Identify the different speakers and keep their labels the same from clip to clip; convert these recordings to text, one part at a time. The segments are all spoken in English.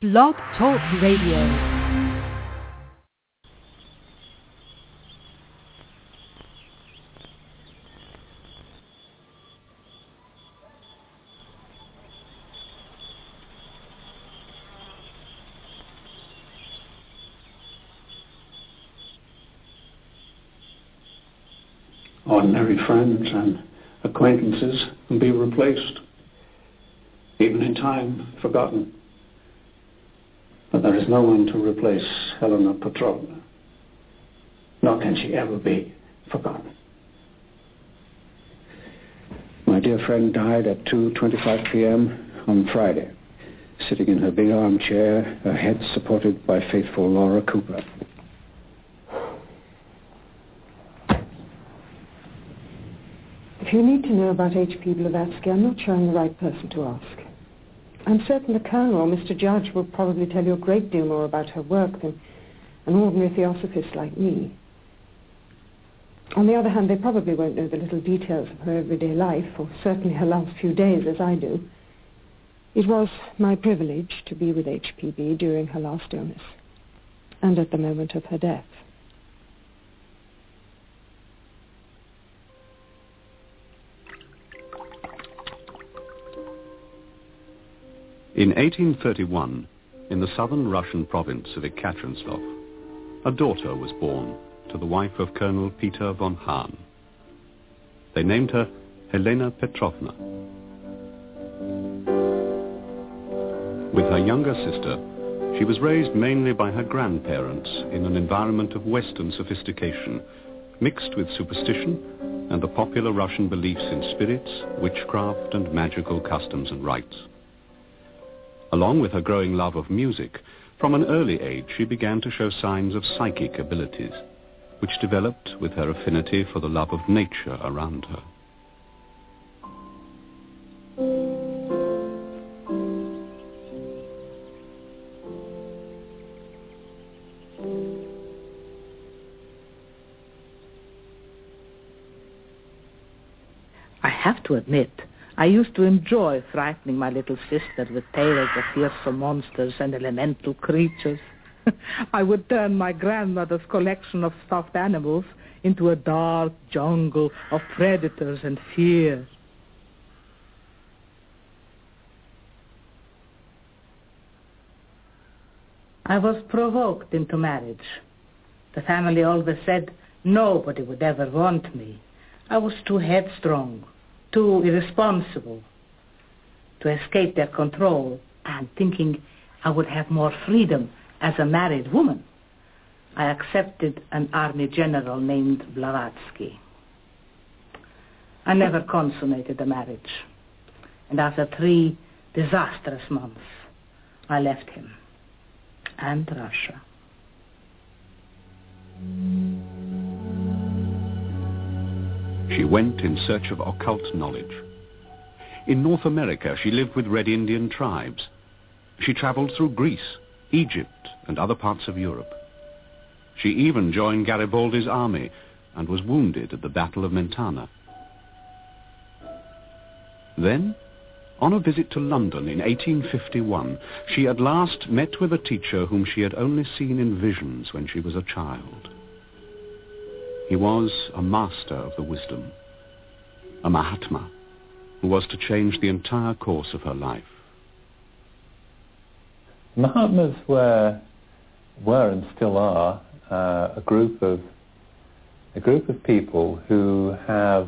Speaker 1: Blog Talk Radio.
Speaker 2: Ordinary friends and acquaintances can be replaced, even in time forgotten. But there is no one to replace Helena Petrovna, nor can she ever be forgotten. My dear friend died at 2:25 p.m. on Friday, sitting in her big armchair, her head supported by faithful Laura Cooper.
Speaker 3: If you need to know about H.P. Blavatsky, I'm not sure I'm the right person to ask. I'm certain the Colonel or Mr. Judge will probably tell you a great deal more about her work than an ordinary theosophist like me. On the other hand, they probably won't know the little details of her everyday life, or certainly her last few days, as I do. It was my privilege to be with H.P.B. during her last illness, and at the moment of her death.
Speaker 4: In 1831, in the southern Russian province of Ekaterinslov, a daughter was born to the wife of Colonel Peter von Hahn. They named her Helena Petrovna. With her younger sister, she was raised mainly by her grandparents in an environment of Western sophistication, mixed with superstition and the popular Russian beliefs in spirits, witchcraft, and magical customs and rites. Along with her growing love of music, from an early age she began to show signs of psychic abilities, which developed with her affinity for the love of nature around her.
Speaker 5: I have to admit, I used to enjoy frightening my little sister with tales of fearsome monsters and elemental creatures. I would turn my grandmother's collection of stuffed animals into a dark jungle of predators and fear. I was provoked into marriage. The family always said nobody would ever want me. I was too headstrong, too irresponsible to escape their control, and thinking I would have more freedom as a married woman, I accepted an army general named Blavatsky. I never consummated the marriage, and after 3 disastrous months, I left him and Russia.
Speaker 4: She went in search of occult knowledge. In North America, she lived with Red Indian tribes. She traveled through Greece, Egypt, and other parts of Europe. She even joined Garibaldi's army and was wounded at the Battle of Mentana. Then, on a visit to London in 1851, she at last met with a teacher whom she had only seen in visions when she was a child. He was a master of the wisdom, a Mahatma, who was to change the entire course of her life.
Speaker 6: Mahatmas were and still are a group of people who have,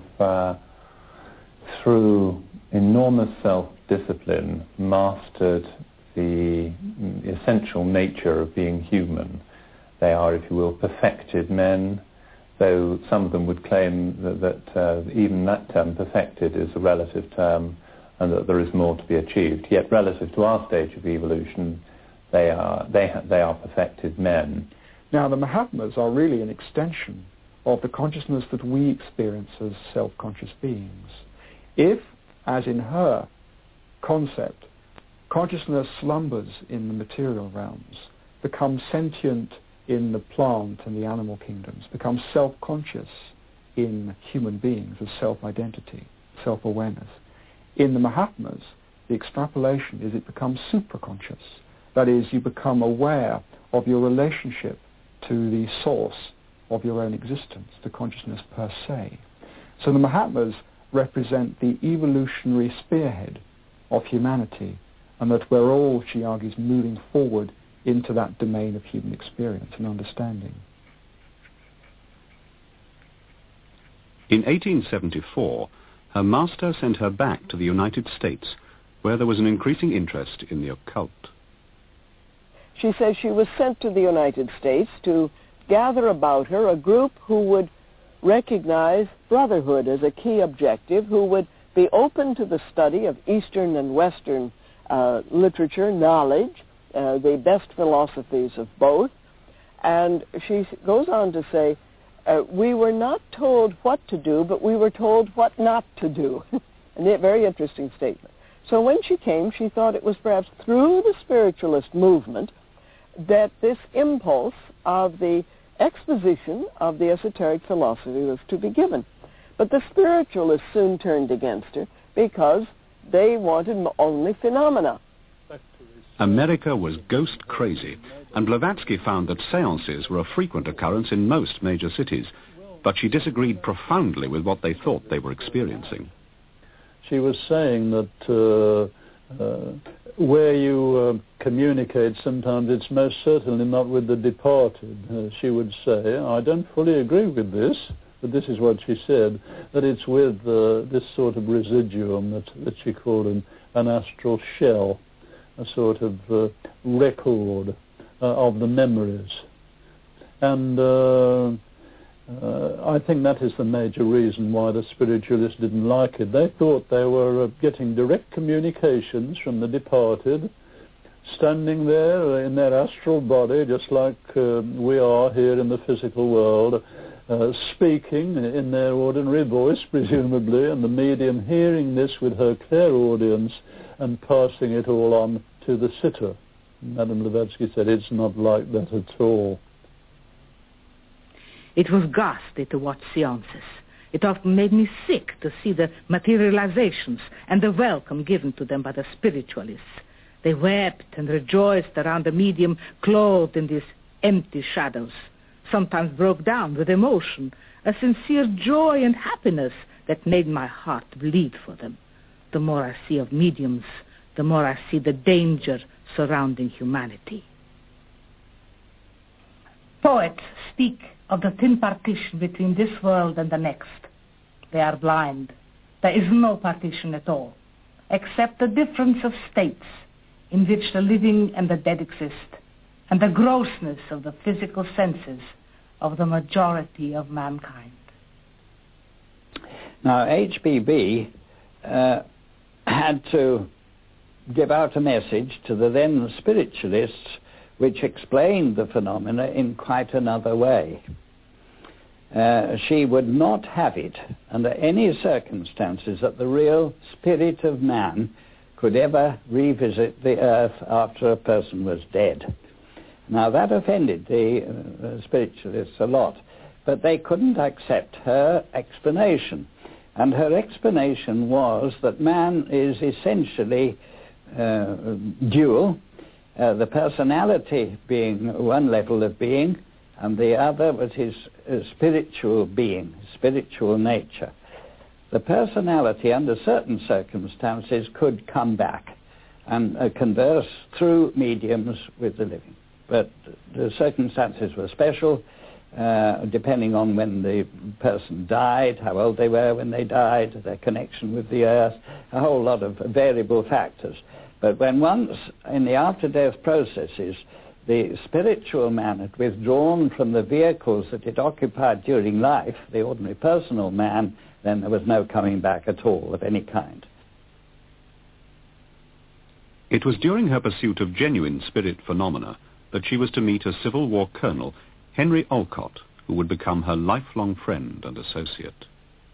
Speaker 6: through enormous self-discipline, mastered the essential nature of being human. They are, if you will, perfected men, though some of them would claim that even that term, perfected, is a relative term and that there is more to be achieved. Yet relative to our stage of evolution, they are perfected men.
Speaker 7: Now, the Mahatmas are really an extension of the consciousness that we experience as self-conscious beings. If, as in her concept, consciousness slumbers in the material realms, becomes sentient in the plant and the animal kingdoms, becomes self-conscious in human beings as self-identity, self-awareness. In the Mahatmas, the extrapolation is it becomes supraconscious, That is, you become aware of your relationship to the source of your own existence, to consciousness per se. So the Mahatmas represent the evolutionary spearhead of humanity, and that we're all, she argues, moving forward into that domain of human experience and understanding.
Speaker 4: In 1874, her master sent her back to the United States, where there was an increasing interest in the occult.
Speaker 8: She says she was sent to the United States to gather about her a group who would recognize brotherhood as a key objective, who would be open to the study of Eastern and Western literature, knowledge, the best philosophies of both. And she goes on to say, we were not told what to do, but we were told what not to do. And a very interesting statement. So when she came, she thought it was perhaps through the spiritualist movement that this impulse of the exposition of the esoteric philosophy was to be given. But the spiritualists soon turned against her because they wanted only phenomena.
Speaker 4: America was ghost crazy, and Blavatsky found that seances were a frequent occurrence in most major cities, but she disagreed profoundly with what they thought they were experiencing.
Speaker 9: She was saying that where you communicate, sometimes it's most certainly not with the departed. She would say, I don't fully agree with this, but this is what she said, that it's with this sort of residuum that she called an astral shell, a sort of record of the memories. And I think that is the major reason why the spiritualists didn't like it. They thought they were getting direct communications from the departed, standing there in their astral body, just like we are here in the physical world, speaking in their ordinary voice, presumably, and the medium hearing this with her clairaudience and passing it all on to the sitter. Madame Blavatsky said it's not like that at all.
Speaker 5: It was ghastly to watch seances. It often made me sick to see the materializations and the welcome given to them by the spiritualists. They wept and rejoiced around the medium clothed in these empty shadows, sometimes broke down with emotion, a sincere joy and happiness that made my heart bleed for them. The more I see of mediums, the more I see the danger surrounding humanity. Poets speak of the thin partition between this world and the next. They are blind. There is no partition at all, except the difference of states in which the living and the dead exist, and the grossness of the physical senses of the majority of mankind.
Speaker 10: Now, HBB had to give out a message to the then spiritualists which explained the phenomena in quite another way. She would not have it under any circumstances that the real spirit of man could ever revisit the earth after a person was dead. Now that offended the spiritualists a lot, but they couldn't accept her explanation. And her explanation was that man is essentially dual, the personality being one level of being, and the other was his spiritual being, spiritual nature. The personality, under certain circumstances, could come back and converse through mediums with the living. But the circumstances were special, depending on when the person died, how old they were when they died, their connection with the earth, a whole lot of variable factors. But when once in the after-death processes, the spiritual man had withdrawn from the vehicles that it occupied during life, the ordinary personal man, then there was no coming back at all of any kind.
Speaker 4: It was during her pursuit of genuine spirit phenomena that she was to meet a Civil War colonel, Henry Olcott, who would become her lifelong friend and associate.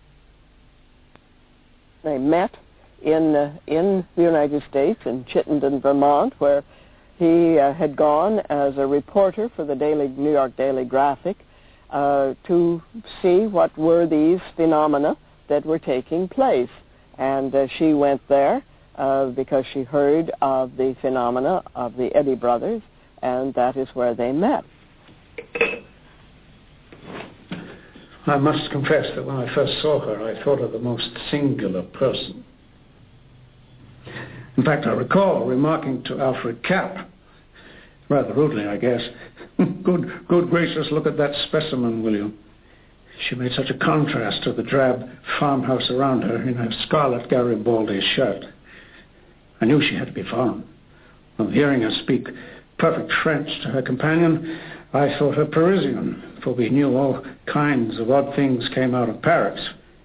Speaker 8: They met in the United States, in Chittenden, Vermont, where he had gone as a reporter for the New York Daily Graphic to see what were these phenomena that were taking place. And she went there because she heard of the phenomena of the Eddy brothers, and that is where they met.
Speaker 2: I must confess that when I first saw her, I thought her the most singular person. In fact, I recall remarking to Alfred Kapp, rather rudely, I guess, good gracious, look at that specimen, will you? She made such a contrast to the drab farmhouse around her in her scarlet Garibaldi shirt. I knew she had to be foreign. On hearing her speak perfect French to her companion, I thought her Parisian, for we knew all kinds of odd things came out of Paris.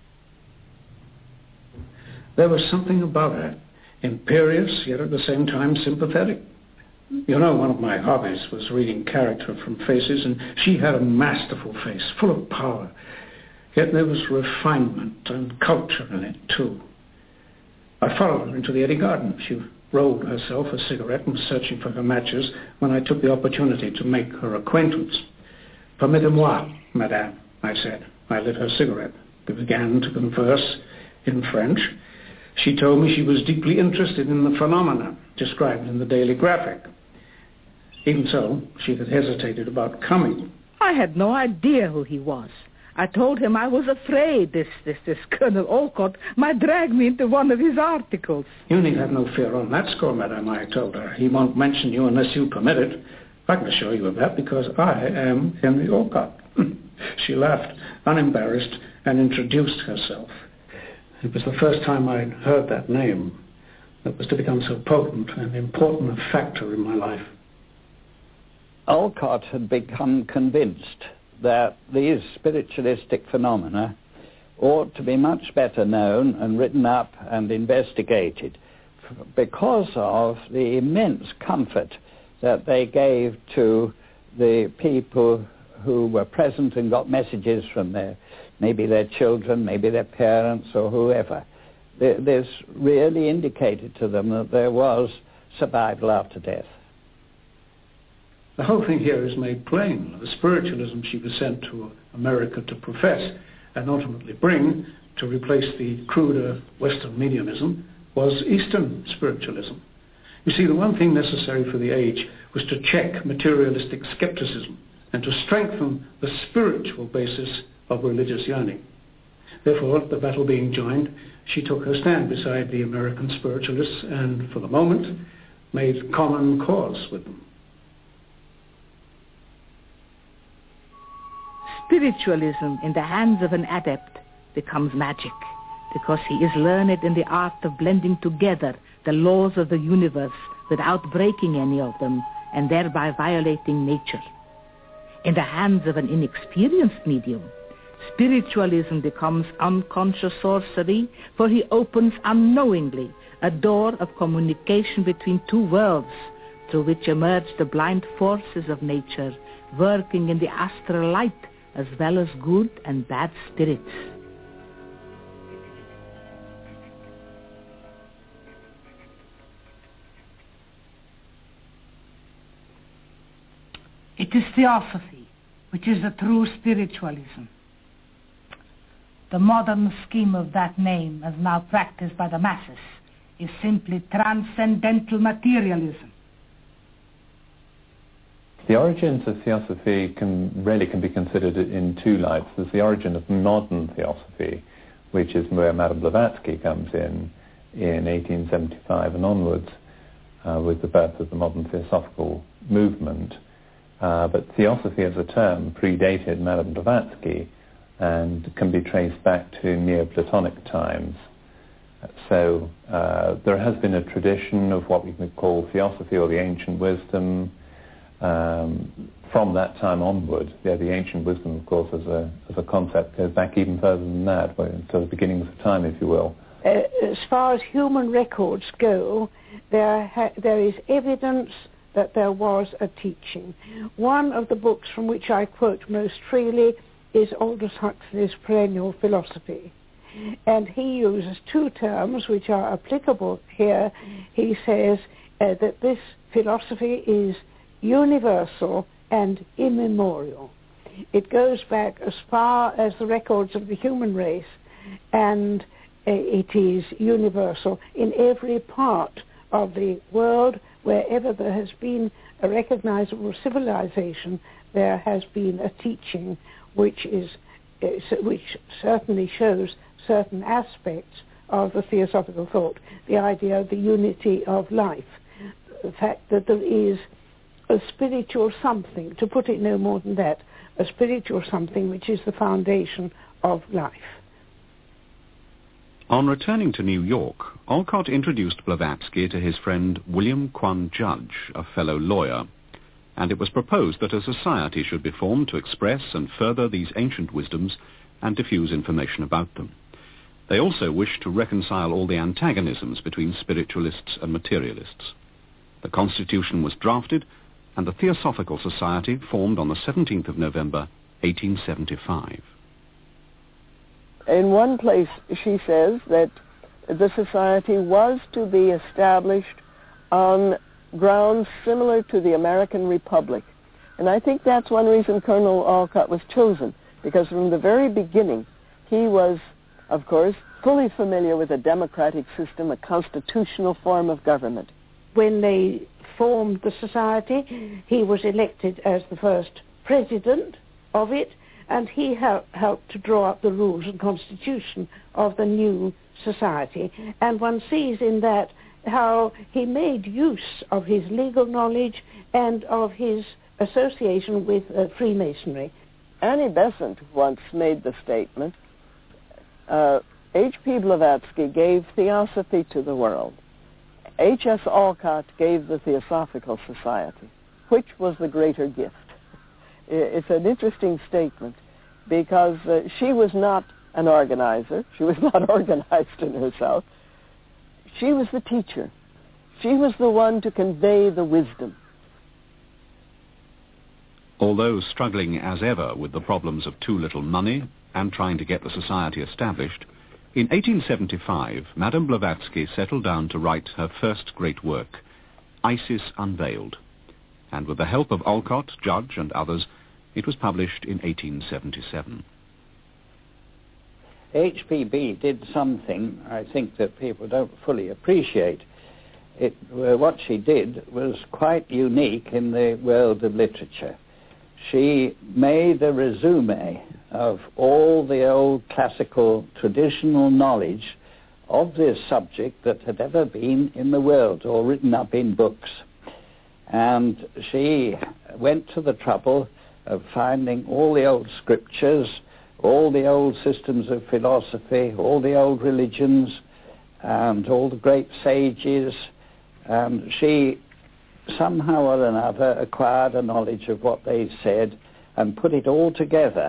Speaker 2: There was something about her, imperious, yet at the same time sympathetic. You know, one of my hobbies was reading character from faces, and she had a masterful face, full of power. Yet there was refinement and culture in it, too. I followed her into the Eddy garden. She rolled herself a cigarette and was searching for her matches when I took the opportunity to make her acquaintance. Permettez-moi, madame, I said. I lit her cigarette. We began to converse in French. She told me she was deeply interested in the phenomena described in the Daily Graphic. Even so, she had hesitated about coming.
Speaker 5: I had no idea who he was. I told him I was afraid this Colonel Olcott might drag me into one of his articles.
Speaker 2: You need have no fear on that score, madame, I told her. He won't mention you unless you permit it. I can assure you of that because I am Henry Olcott. She laughed, unembarrassed, and introduced herself. It was the first time I'd heard that name that was to become so potent and important a factor in my life.
Speaker 10: Olcott had become convinced that these spiritualistic phenomena ought to be much better known and written up and investigated because of the immense comfort that they gave to the people who were present and got messages from maybe their children, maybe their parents or whoever. This really indicated to them that there was survival after death.
Speaker 2: The whole thing here is made plain. The spiritualism she was sent to America to profess and ultimately bring to replace the cruder Western mediumism was Eastern spiritualism. You see, the one thing necessary for the age was to check materialistic skepticism and to strengthen the spiritual basis of religious yearning. Therefore, the battle being joined, she took her stand beside the American spiritualists and, for the moment, made common cause with them.
Speaker 5: Spiritualism in the hands of an adept becomes magic because he is learned in the art of blending together the laws of the universe without breaking any of them and thereby violating nature. In the hands of an inexperienced medium, spiritualism becomes unconscious sorcery, for he opens unknowingly a door of communication between two worlds through which emerge the blind forces of nature, working in the astral light as well as good and bad spirits.
Speaker 11: It is theosophy, which is the true spiritualism. The modern scheme of that name, as now practiced by the masses, is simply transcendental materialism.
Speaker 6: The origins of theosophy can be considered in two lights. There's the origin of modern theosophy, which is where Madame Blavatsky comes in 1875 and onwards, with the birth of the modern theosophical movement. But theosophy as a term predated Madame Blavatsky and can be traced back to Neoplatonic times. So there has been a tradition of what we could call theosophy or the ancient wisdom from that time onward. Yeah, the ancient wisdom, of course, as a concept goes back even further than that, to the beginnings of time, if you will.
Speaker 12: As far as human records go, there is evidence that there was a teaching. One of the books from which I quote most freely is Aldous Huxley's Perennial Philosophy. And he uses two terms which are applicable here. He says that this philosophy is universal and immemorial. It goes back as far as the records of the human race, and it is universal in every part of the world. Wherever there has been a recognizable civilization, there has been a teaching which certainly shows certain aspects of the theosophical thought, the idea of the unity of life, the fact that there is a spiritual something, to put it no more than that, a spiritual something which is the foundation of life.
Speaker 4: On returning to New York, Olcott introduced Blavatsky to his friend William Quan Judge, a fellow lawyer, and it was proposed that a society should be formed to express and further these ancient wisdoms and diffuse information about them. They also wished to reconcile all the antagonisms between spiritualists and materialists. The Constitution was drafted, and the Theosophical Society formed on the 17th of November, 1875.
Speaker 8: In one place, she says that the society was to be established on grounds similar to the American Republic. And I think that's one reason Colonel Olcott was chosen, because from the very beginning, he was, of course, fully familiar with a democratic system, a constitutional form of government.
Speaker 12: When they formed the society, he was elected as the first president of it, and he helped to draw up the rules and constitution of the new society. And one sees in that how he made use of his legal knowledge and of his association with Freemasonry.
Speaker 8: Annie Besant once made the statement, H.P. Blavatsky gave theosophy to the world. H.S. Olcott gave the Theosophical Society. Which was the greater gift? It's an interesting statement because she was not an organizer. She was not organized in herself. She was the teacher. She was the one to convey the wisdom.
Speaker 4: Although struggling as ever with the problems of too little money and trying to get the society established, in 1875, Madame Blavatsky settled down to write her first great work, Isis Unveiled, and with the help of Olcott, Judge, and others, it was published in 1877.
Speaker 10: HPB did something, I think, that people don't fully appreciate. What she did was quite unique in the world of literature. She made a resume of all the old classical traditional knowledge of this subject that had ever been in the world or written up in books. And she went to the trouble of finding all the old scriptures, all the old systems of philosophy, all the old religions, and all the great sages. And she somehow or another acquired a knowledge of what they said and put it all together.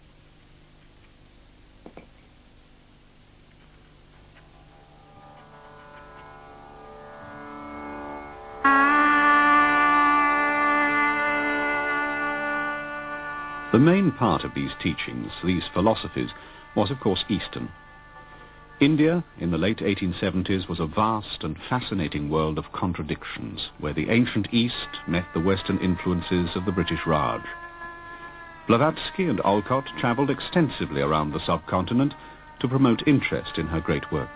Speaker 4: The main part of these teachings, these philosophies, was of course Eastern. India, in the late 1870s, was a vast and fascinating world of contradictions, where the ancient East met the Western influences of the British Raj. Blavatsky and Olcott travelled extensively around the subcontinent to promote interest in her great work.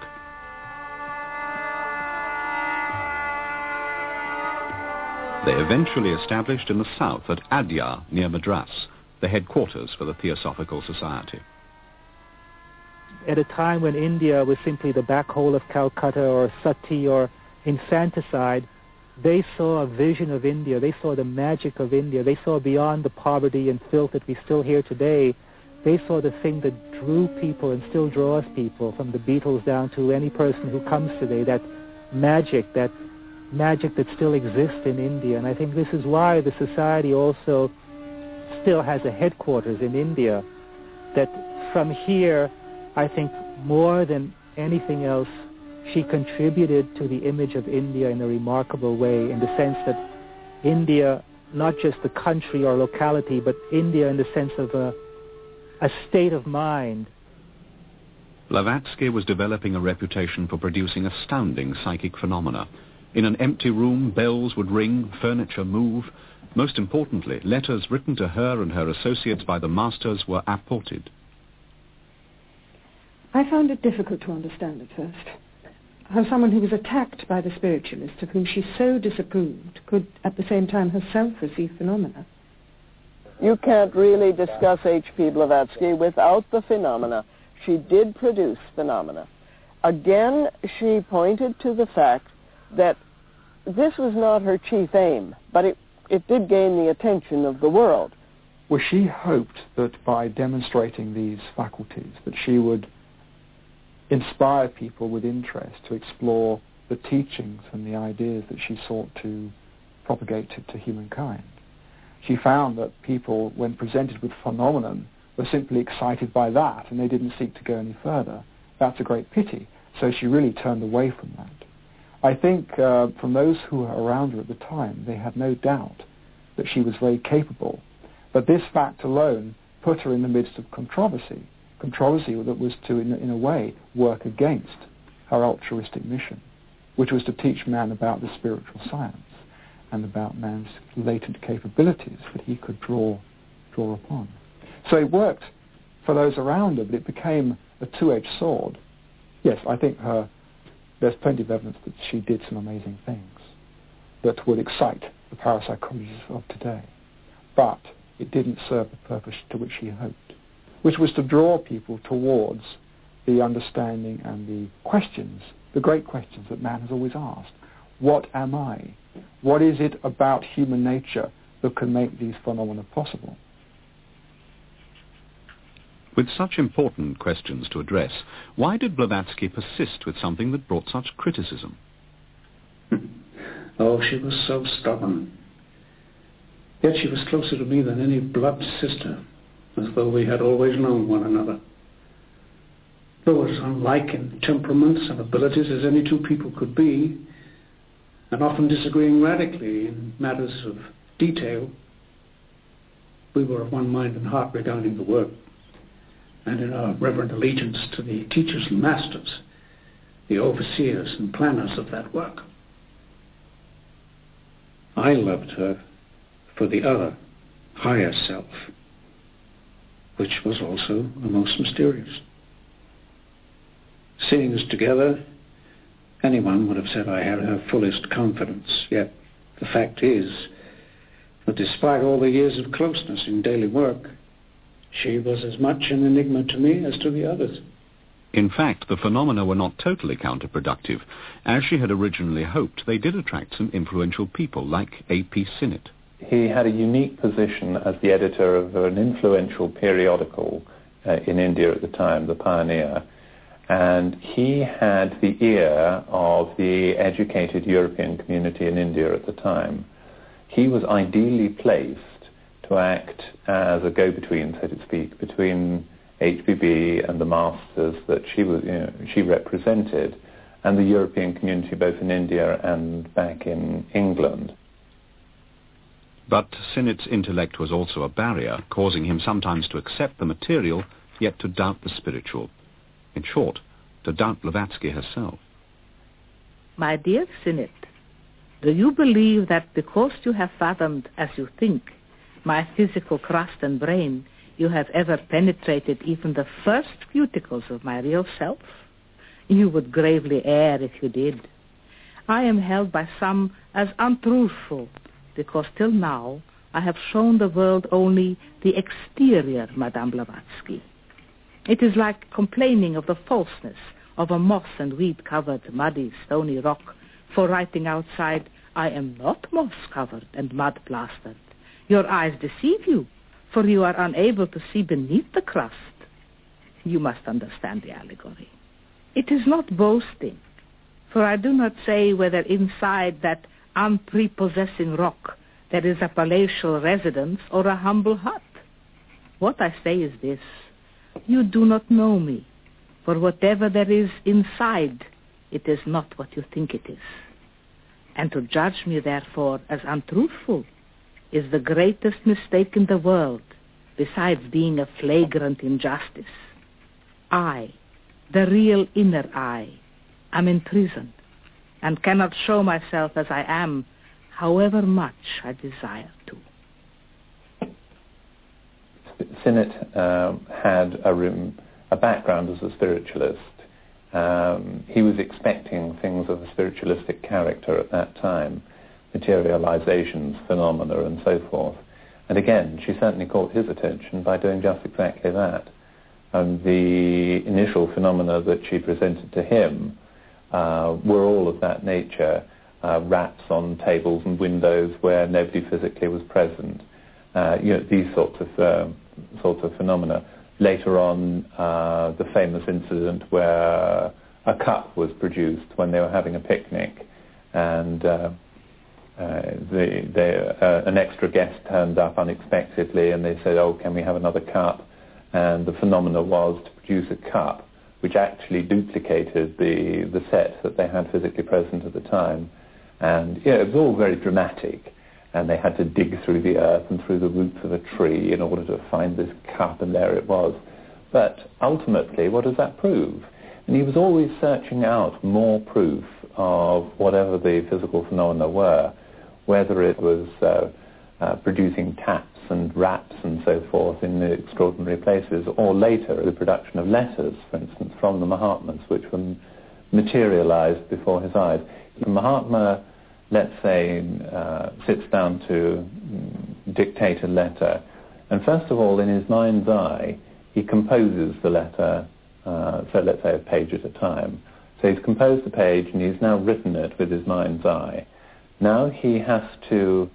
Speaker 4: They eventually established in the south at Adyar, near Madras, the headquarters for the Theosophical Society.
Speaker 13: At a time when India was simply the back hole of Calcutta or Sati or infanticide, they saw a vision of India. They saw the magic of India. They saw beyond the poverty and filth that we still hear today. They saw the thing that drew people and still draws people, from the Beatles down to any person who comes today, that magic that still exists in India. And I think this is why the society also still has a headquarters in India, that from here, I think more than anything else, she contributed to the image of India in a remarkable way, in the sense that India, not just the country or locality, but India in the sense of a state of mind.
Speaker 4: Blavatsky was developing a reputation for producing astounding psychic phenomena. In an empty room, bells would ring, furniture move. Most importantly, letters written to her and her associates by the masters were apported.
Speaker 3: I found it difficult to understand at first how someone who was attacked by the spiritualists of whom she so disapproved could at the same time herself receive phenomena.
Speaker 8: You can't really discuss H.P. Blavatsky without the phenomena. She did produce phenomena. Again, she pointed to the fact that this was not her chief aim, but it did gain the attention of the world.
Speaker 7: Well, she hoped that by demonstrating these faculties, that she would inspire people with interest to explore the teachings and the ideas that she sought to propagate to humankind. She found that people, when presented with phenomenon, were simply excited by that, and they didn't seek to go any further. That's a great pity. So she really turned away from that. I think from those who were around her at the time, they had no doubt that she was very capable. But this fact alone put her in the midst of controversy that was to, in a way, work against her altruistic mission, which was to teach man about the spiritual science and about man's latent capabilities that he could draw upon. So it worked for those around her, but it became a two-edged sword. Yes, I think there's plenty of evidence that she did some amazing things that would excite the parapsychologists of today. But it didn't serve the purpose to which she hoped, which was to draw people towards the understanding and the questions, the great questions that man has always asked. What am I? What is it about human nature that can make these phenomena possible?
Speaker 4: With such important questions to address, why did Blavatsky persist with something that brought such criticism?
Speaker 2: Oh, she was so stubborn. Yet she was closer to me than any blood sister, as though we had always known one another. Though as unlike in temperaments and abilities as any two people could be, and often disagreeing radically in matters of detail, we were of one mind and heart regarding the work, and in our reverent allegiance to the teachers and masters, the overseers and planners of that work. I loved her for the other, higher self, which was also the most mysterious. Seeing us together, anyone would have said I had her fullest confidence, yet the fact is that despite all the years of closeness in daily work, she was as much an enigma to me as to the others.
Speaker 4: In fact, the phenomena were not totally counterproductive. As she had originally hoped, they did attract some influential people, like A.P. Sinnett.
Speaker 6: He had a unique position as the editor of an influential periodical in India at the time, The Pioneer, and he had the ear of the educated European community in India at the time. He was ideally placed to act as a go-between, so to speak, between HBB and the masters that she represented, and the European community both in India and back in England.
Speaker 4: But Sinnett's intellect was also a barrier, causing him sometimes to accept the material, yet to doubt the spiritual. In short, to doubt Blavatsky herself.
Speaker 5: My dear Sinnett, do you believe that because you have fathomed, as you think, my physical crust and brain, you have ever penetrated even the first cuticles of my real self? You would gravely err if you did. I am held by some as untruthful, because till now I have shown the world only the exterior Madame Blavatsky. It is like complaining of the falseness of a moss and weed-covered, muddy, stony rock, for writing outside, I am not moss-covered and mud-plastered. Your eyes deceive you, for you are unable to see beneath the crust. You must understand the allegory. It is not boasting, for I do not say whether inside that unprepossessing rock there is a palatial residence or a humble hut. What I say is this: you do not know me, for whatever there is inside, it is not what you think it is. And to judge me, therefore, as untruthful is the greatest mistake in the world, besides being a flagrant injustice. I, the real inner I, am imprisoned, and cannot show myself as I am, however much I desire to.
Speaker 6: Sinnett had a a background as a spiritualist. He was expecting things of a spiritualistic character at that time, materializations, phenomena, and so forth. And again, she certainly caught his attention by doing just exactly that. And the initial phenomena that she presented to him were all of that nature, rats on tables and windows where nobody physically was present, these sorts of phenomena. Later on, the famous incident where a cup was produced when they were having a picnic, and an extra guest turned up unexpectedly, and they said, "Oh, can we have another cup?" And the phenomena was to produce a cup which actually duplicated the set that they had physically present at the time. And it was all very dramatic. And they had to dig through the earth and through the roots of a tree in order to find this cup, and there it was. But ultimately, what does that prove? And he was always searching out more proof of whatever the physical phenomena were, whether it was producing taps and raps and so forth in the extraordinary places, or later the production of letters, for instance, from the Mahatmas, which were materialized before his eyes. The Mahatma, let's say, sits down to dictate a letter, and first of all, in his mind's eye, he composes the letter, so let's say a page at a time. So he's composed the page, and he's now written it with his mind's eye. Now he has to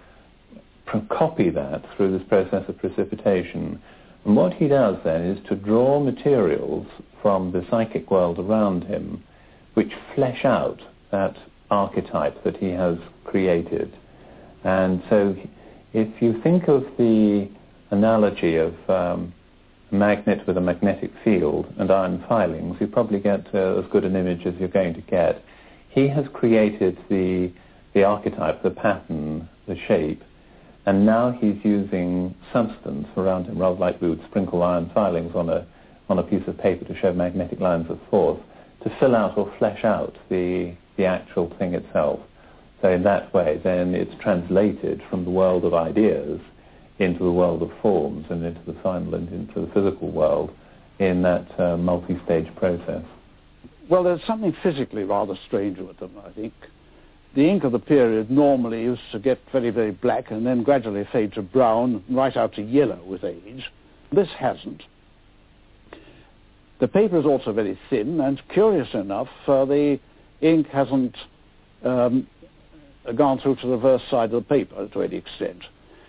Speaker 6: copy that through this process of precipitation. And what he does then is to draw materials from the psychic world around him which flesh out that archetype that he has created. And so if you think of the analogy of a magnet with a magnetic field and iron filings, you probably get as good an image as you're going to get. He has created the archetype, the pattern, the shape, and now he's using substance around him, rather like we would sprinkle iron filings on a piece of paper to show magnetic lines of force, to fill out or flesh out the actual thing itself. So in that way, then it's translated from the world of ideas into the world of forms and into the final and into the physical world in that multi-stage process.
Speaker 9: Well, there's something physically rather strange with them, I think. The ink of the period normally used to get very, very black and then gradually fade to brown, right out to yellow with age. This hasn't. The paper is also very thin, and curious enough, the ink hasn't gone through to the reverse side of the paper to any extent.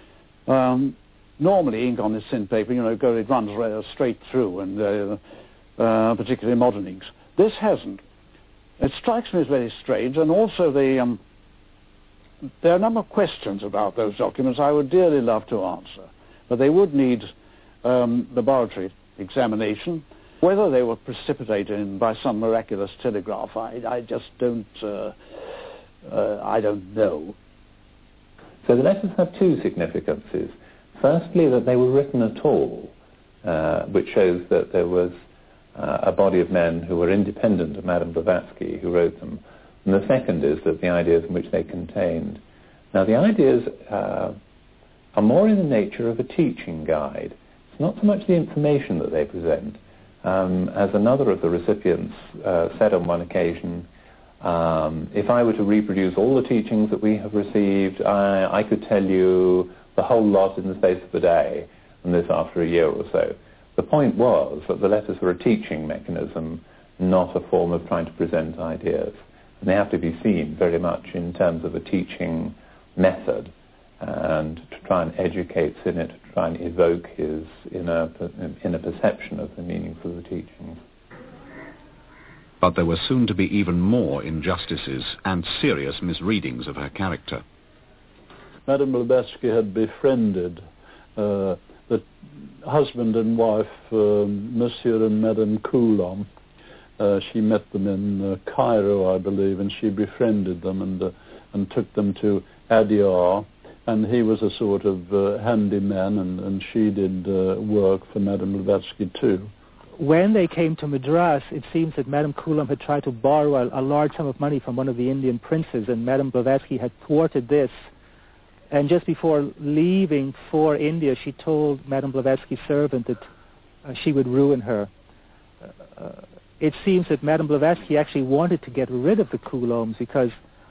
Speaker 9: Normally, ink on this thin paper, it runs straight through, and particularly modern inks. This hasn't. It strikes me as very strange, and also there are a number of questions about those documents I would dearly love to answer, but they would need laboratory examination. Whether they were precipitated by some miraculous telegraph, I just don't, I don't know.
Speaker 6: So the letters have two significances. Firstly, that they were written at all, which shows that there was a body of men who were independent of Madame Blavatsky who wrote them. And the second is that the ideas in which they contained. Now the ideas are more in the nature of a teaching guide. It's not so much the information that they present. As another of the recipients said on one occasion, if I were to reproduce all the teachings that we have received, I could tell you the whole lot in the space of a day, and this after a year or so. The point was that the letters were a teaching mechanism, not a form of trying to present ideas. And they have to be seen very much in terms of a teaching method, and to try and educate in it, to try and evoke his inner perception of the meanings of the teachings.
Speaker 4: But there were soon to be even more injustices and serious misreadings of her character.
Speaker 9: Madame Blavatsky had befriended the husband and wife, Monsieur and Madame Coulomb. She met them in Cairo, I believe, and she befriended them and took them to Adyar. And he was a sort of handyman, and she did work for Madame Blavatsky too.
Speaker 13: When they came to Madras, it seems that Madame Coulomb had tried to borrow a large sum of money from one of the Indian princes, and Madame Blavatsky had thwarted this. And just before leaving for India, she told Madame Blavatsky's servant that she would ruin her. it seems that Madame Blavatsky actually wanted to get rid of the Coulombs because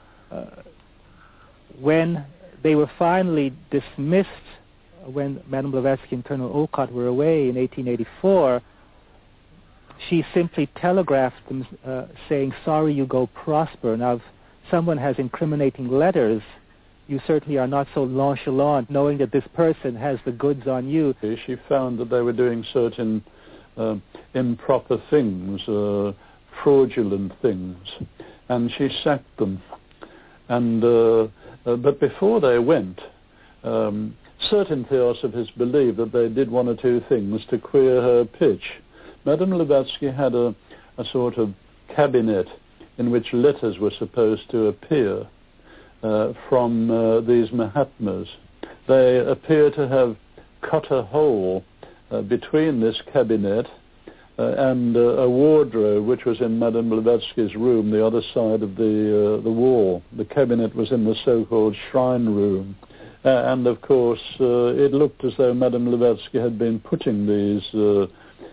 Speaker 13: when they were finally dismissed, when Madame Blavatsky and Colonel Olcott were away in 1884, she simply telegraphed them saying, "Sorry you go prosper." Now, if someone has incriminating letters, you certainly are not so nonchalant knowing that this person has the goods on you.
Speaker 9: She found that they were doing certain improper things, fraudulent things, and she sacked them. And but before they went, certain theosophists believed that they did one or two things to queer her pitch. Madame Blavatsky had a sort of cabinet in which letters were supposed to appear from these Mahatmas. They appear to have cut a hole between this cabinet and a wardrobe which was in Madame Blavatsky's room, the other side of the wall. The cabinet was in the so-called shrine room. And of course, it looked as though Madame Blavatsky had been putting these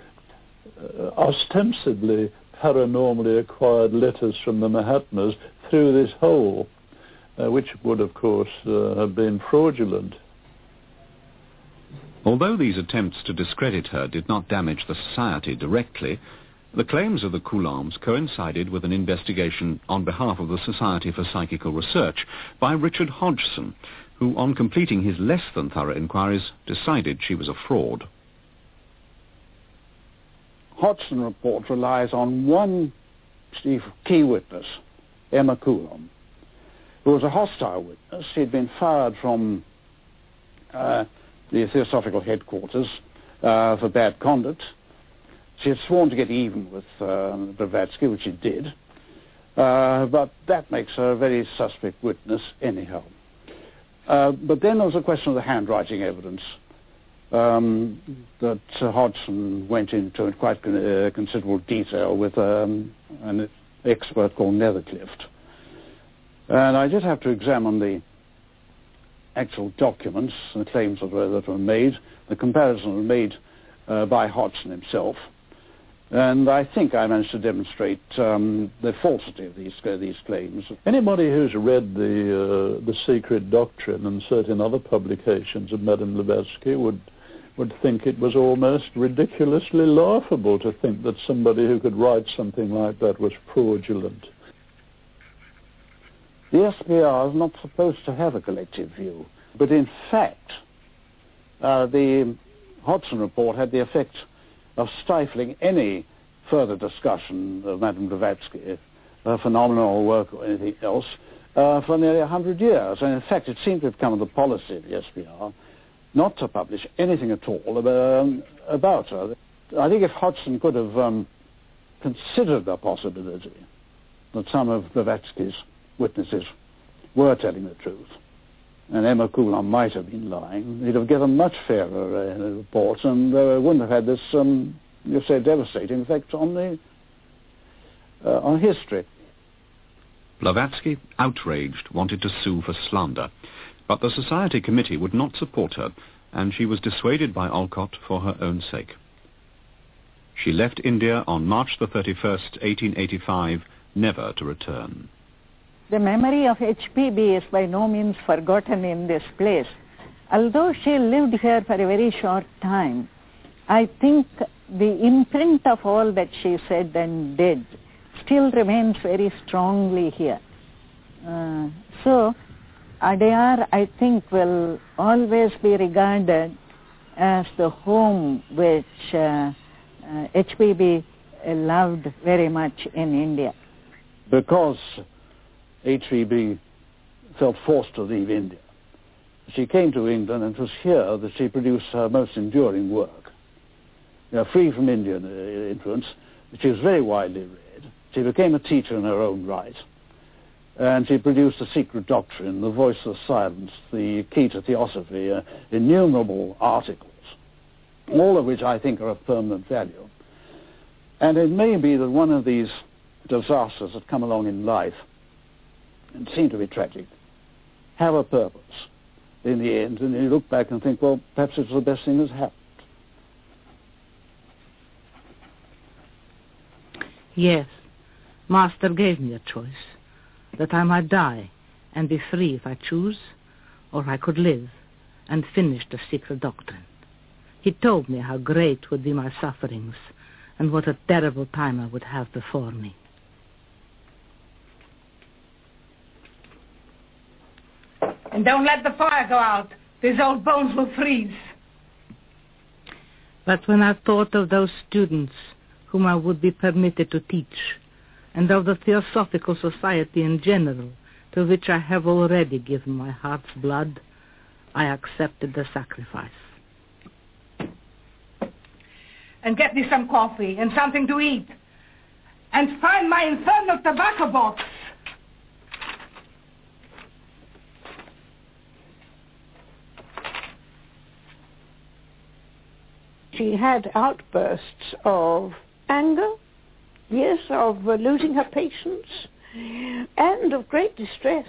Speaker 9: ostensibly paranormally acquired letters from the Mahatmas through this hole, which would, of course, have been fraudulent.
Speaker 4: Although these attempts to discredit her did not damage the society directly, the claims of the Coulombs coincided with an investigation on behalf of the Society for Psychical Research by Richard Hodgson, who, on completing his less than thorough inquiries, decided she was a fraud.
Speaker 2: Hodgson report relies on one key witness, Emma Coulomb, who was a hostile witness. She had been fired from the Theosophical headquarters for bad conduct. She had sworn to get even with Blavatsky, which she did, but that makes her a very suspect witness anyhow. But then there was a question of the handwriting evidence that Hodgson went into in quite considerable detail with an expert called Netherclift. And I did have to examine the actual documents and the claims that were made. The comparison was made by Hodgson himself. And I think I managed to demonstrate the falsity of these claims.
Speaker 9: Anybody who's read the Secret Doctrine and certain other publications of Madame Blavatsky would think it was almost ridiculously laughable to think that somebody who could write something like that was fraudulent.
Speaker 2: The SPR is not supposed to have a collective view, but in fact, the Hodgson report had the effect of stifling any further discussion of Madame Blavatsky, phenomenal work or anything else, for nearly 100 years. And in fact, it seemed to have come to the policy of the SPR not to publish anything at all about her. I think if Hodgson could have considered the possibility that some of Blavatsky's witnesses were telling the truth, and Emma Coulomb might have been lying, he'd have given much fairer reports, and wouldn't have had this, you say, devastating effect on history.
Speaker 4: Blavatsky, outraged, wanted to sue for slander, but the Society Committee would not support her, and she was dissuaded by Olcott for her own sake. She left India on March the 31st, 1885, never to return.
Speaker 14: The memory of HPB is by no means forgotten in this place. Although she lived here for a very short time, I think the imprint of all that she said and did still remains very strongly here. So, Adyar, I think, will always be regarded as the home which HPB loved very much in India.
Speaker 2: Because HPB felt forced to leave India, she came to England, and it was here that she produced her most enduring work. Free from Indian influence, she was very widely read. She became a teacher in her own right. And she produced The Secret Doctrine, The Voice of Silence, The Key to Theosophy, innumerable articles, all of which I think are of permanent value. And it may be that one of these disasters that come along in life, and seem to be tragic, have a purpose in the end, and you look back and think, well, perhaps it's the best thing that's happened.
Speaker 5: Yes, Master gave me a choice, that I might die and be free if I choose, or I could live and finish the secret doctrine. He told me how great would be my sufferings and what a terrible time I would have before me.
Speaker 11: And don't let the fire go out. These old bones will freeze.
Speaker 5: But when I thought of those students whom I would be permitted to teach, and of the Theosophical Society in general, to which I have already given my heart's blood, I accepted the sacrifice.
Speaker 11: And get me some coffee and something to eat. And find my infernal tobacco box.
Speaker 12: She had outbursts of anger, yes, of losing her patience, and of great distress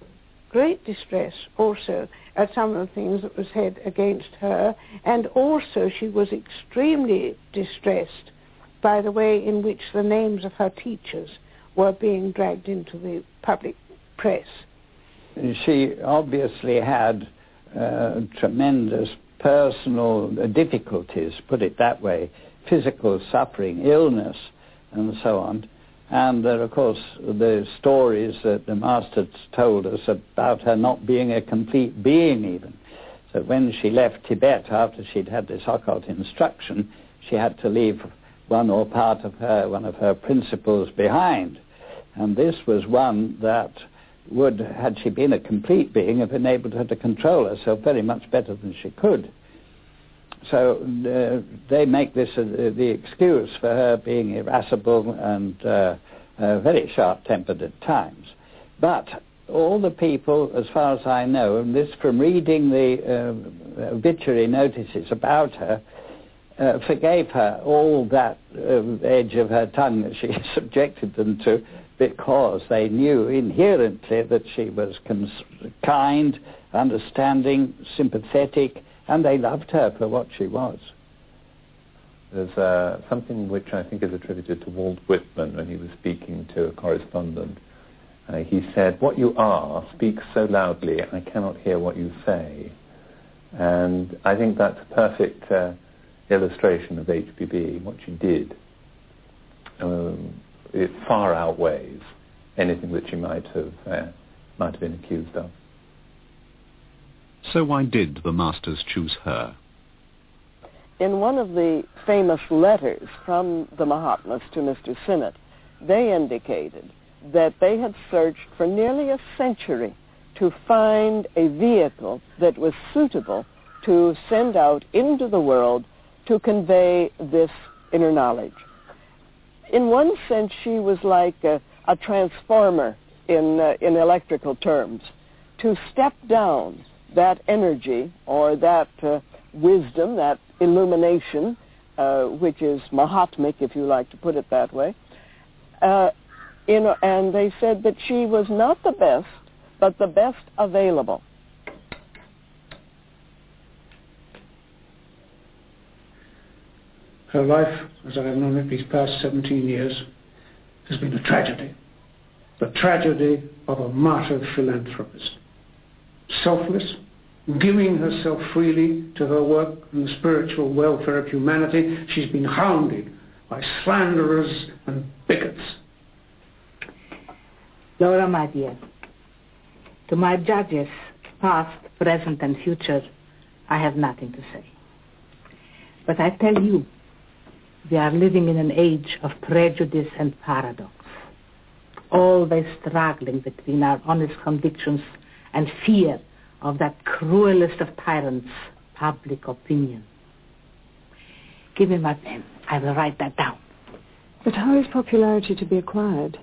Speaker 12: also at some of the things that was said against her, and also she was extremely distressed by the way in which the names of her teachers were being dragged into the public press.
Speaker 10: She obviously had tremendous personal difficulties, put it that way, physical suffering, illness, and so on. And of course, the stories that the Master told us about her not being a complete being even. So when she left Tibet, after she'd had this occult instruction, she had to leave one or part of one of her principles behind. And this was one that would, had she been a complete being, have enabled her to control herself very much better than she could. So they make this the excuse for her being irascible and very sharp-tempered at times. But all the people, as far as I know, and this from reading the obituary notices about her, forgave her all that edge of her tongue that she subjected them to, because they knew inherently that she was kind, understanding, sympathetic, and they loved her for what she was.
Speaker 6: There's something which I think is attributed to Walt Whitman when he was speaking to a correspondent. He said, "What you are speaks so loudly, I cannot hear what you say." And I think that's a perfect illustration of HPB. What she did, it far outweighs anything that she might have been accused of.
Speaker 4: So why did the Masters choose her?
Speaker 8: In one of the famous letters from the Mahatmas to Mr. Sinnett, they indicated that they had searched for nearly a century to find a vehicle that was suitable to send out into the world to convey this inner knowledge. In one sense, she was like a transformer in electrical terms, to step down that energy or that wisdom, that illumination, which is Mahatmic, if you like to put it that way. And they said that she was not the best, but the best available.
Speaker 2: Her life, as I have known it these past 17 years, has been a tragedy. The tragedy of a martyred philanthropist. Selfless, giving herself freely to her work and the spiritual welfare of humanity, she's been hounded by slanderers and bigots.
Speaker 5: Laura, my dear, to my judges, past, present, and future, I have nothing to say. But I tell you, we are living in an age of prejudice and paradox, always struggling between our honest convictions and fear of that cruelest of tyrants, public opinion. Give me my pen. I will write that down.
Speaker 3: But how is popularity to be acquired?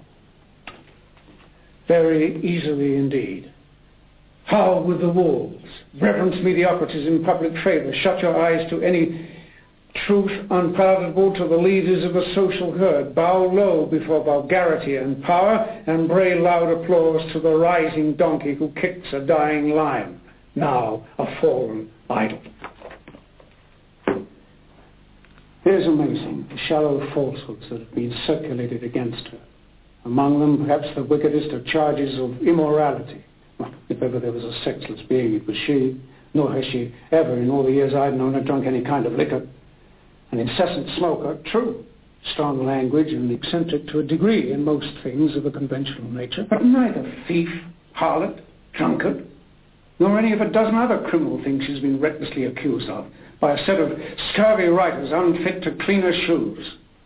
Speaker 2: Very easily indeed. Howl with the wolves, reverence mediocrities in public favour, shut your eyes to any truth unpalatable to the leaders of a social herd, bow low before vulgarity and power, and bray loud applause to the rising donkey who kicks a dying lion, now a fallen idol. It is amazing, the shallow falsehoods that have been circulated against her. Among them, perhaps the wickedest are charges of immorality. Well, if ever there was a sexless being, it was she. Nor has she ever, in all the years I've known her, drunk any kind of liquor. An incessant smoker, true. Strong language and eccentric to a degree in most things of a conventional nature. But neither thief, harlot, drunkard, nor any of a dozen other criminal things she's been recklessly accused of by a set of scurvy writers unfit to clean her shoes.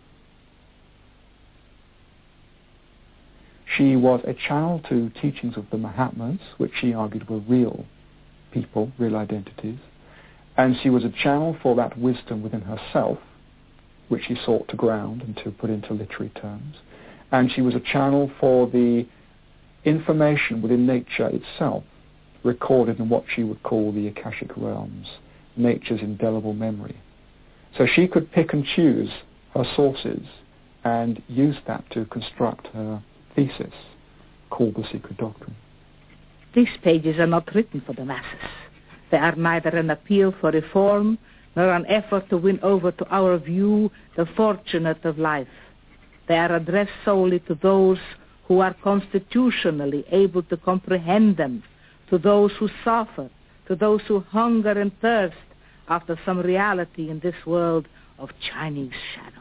Speaker 7: She was a channel to teachings of the Mahatmas, which she argued were real people, real identities, and she was a channel for that wisdom within herself, which she sought to ground and to put into literary terms, and she was a channel for the information within nature itself, recorded in what she would call the Akashic realms, nature's indelible memory. So she could pick and choose her sources and use that to construct her thesis, called The Secret Doctrine.
Speaker 5: These pages are not written for the masses. They are neither an appeal for reform nor an effort to win over to our view the fortunate of life. They are addressed solely to those who are constitutionally able to comprehend them, to those who suffer, to those who hunger and thirst after some reality in this world of Chinese shadows.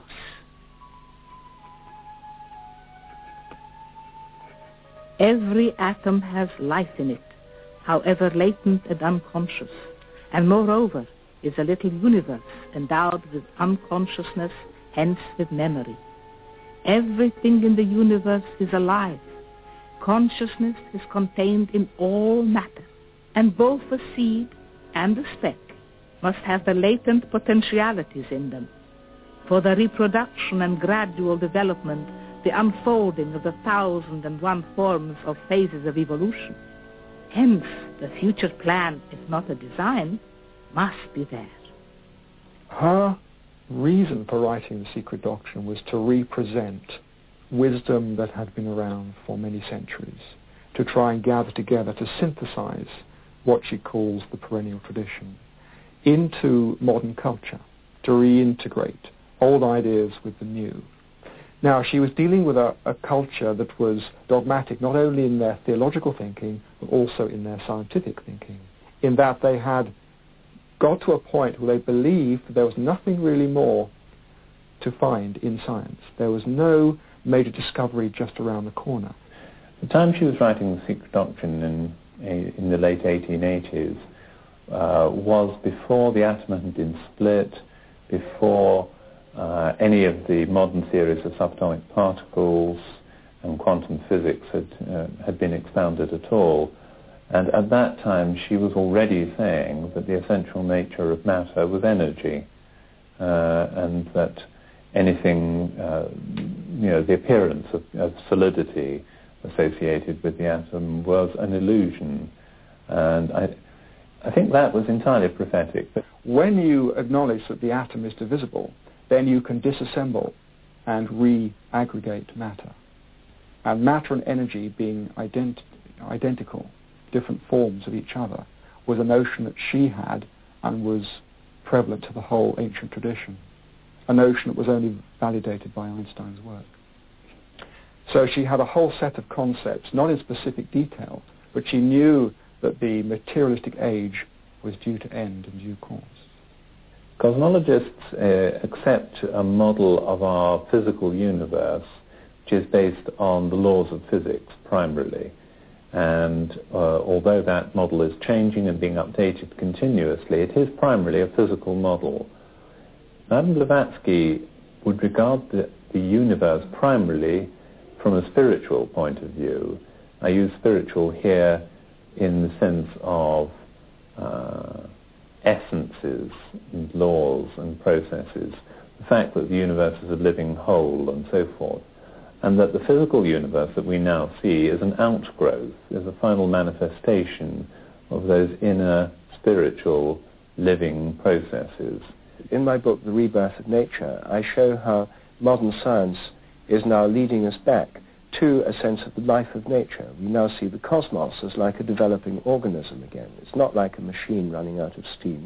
Speaker 5: Every atom has life in it, however latent and unconscious, and moreover is a little universe endowed with unconsciousness, hence with memory. Everything in the universe is alive. Consciousness is contained in all matter, and both the seed and the speck must have the latent potentialities in them. For the reproduction and gradual development, the unfolding of the 1,001 forms of phases of evolution. Hence, the future plan, if not a design, must be there.
Speaker 7: Her reason for writing The Secret Doctrine was to represent wisdom that had been around for many centuries, to try and gather together, to synthesize what she calls the perennial tradition into modern culture, to reintegrate old ideas with the new. Now, she was dealing with a culture that was dogmatic not only in their theological thinking, but also in their scientific thinking, in that they had got to a point where they believed that there was nothing really more to find in science. There was no major discovery just around the corner.
Speaker 6: The time she was writing The Secret Doctrine in the late 1880s was before the atom had been split, before any of the modern theories of subatomic particles and quantum physics had been expounded at all. And at that time, she was already saying that the essential nature of matter was energy, and that anything, the appearance of solidity associated with the atom was an illusion. And I think that was entirely prophetic.
Speaker 7: When you acknowledge that the atom is divisible, then you can disassemble and re-aggregate matter. And matter and energy being identical, different forms of each other, was a notion that she had and was prevalent to the whole ancient tradition, a notion that was only validated by Einstein's work. So she had a whole set of concepts, not in specific detail, but she knew that the materialistic age was due to end in due course.
Speaker 6: Cosmologists accept a model of our physical universe which is based on the laws of physics primarily. And although that model is changing and being updated continuously, it is primarily a physical model. Madame Blavatsky would regard the universe primarily from a spiritual point of view. I use spiritual here in the sense of essences and laws and processes, the fact that the universe is a living whole and so forth, and that the physical universe that we now see is an outgrowth, is a final manifestation of those inner spiritual living processes.
Speaker 15: In my book, The Rebirth of Nature, I show how modern science is now leading us back to a sense of the life of nature. We now see the cosmos as like a developing organism again. It's not like a machine running out of steam.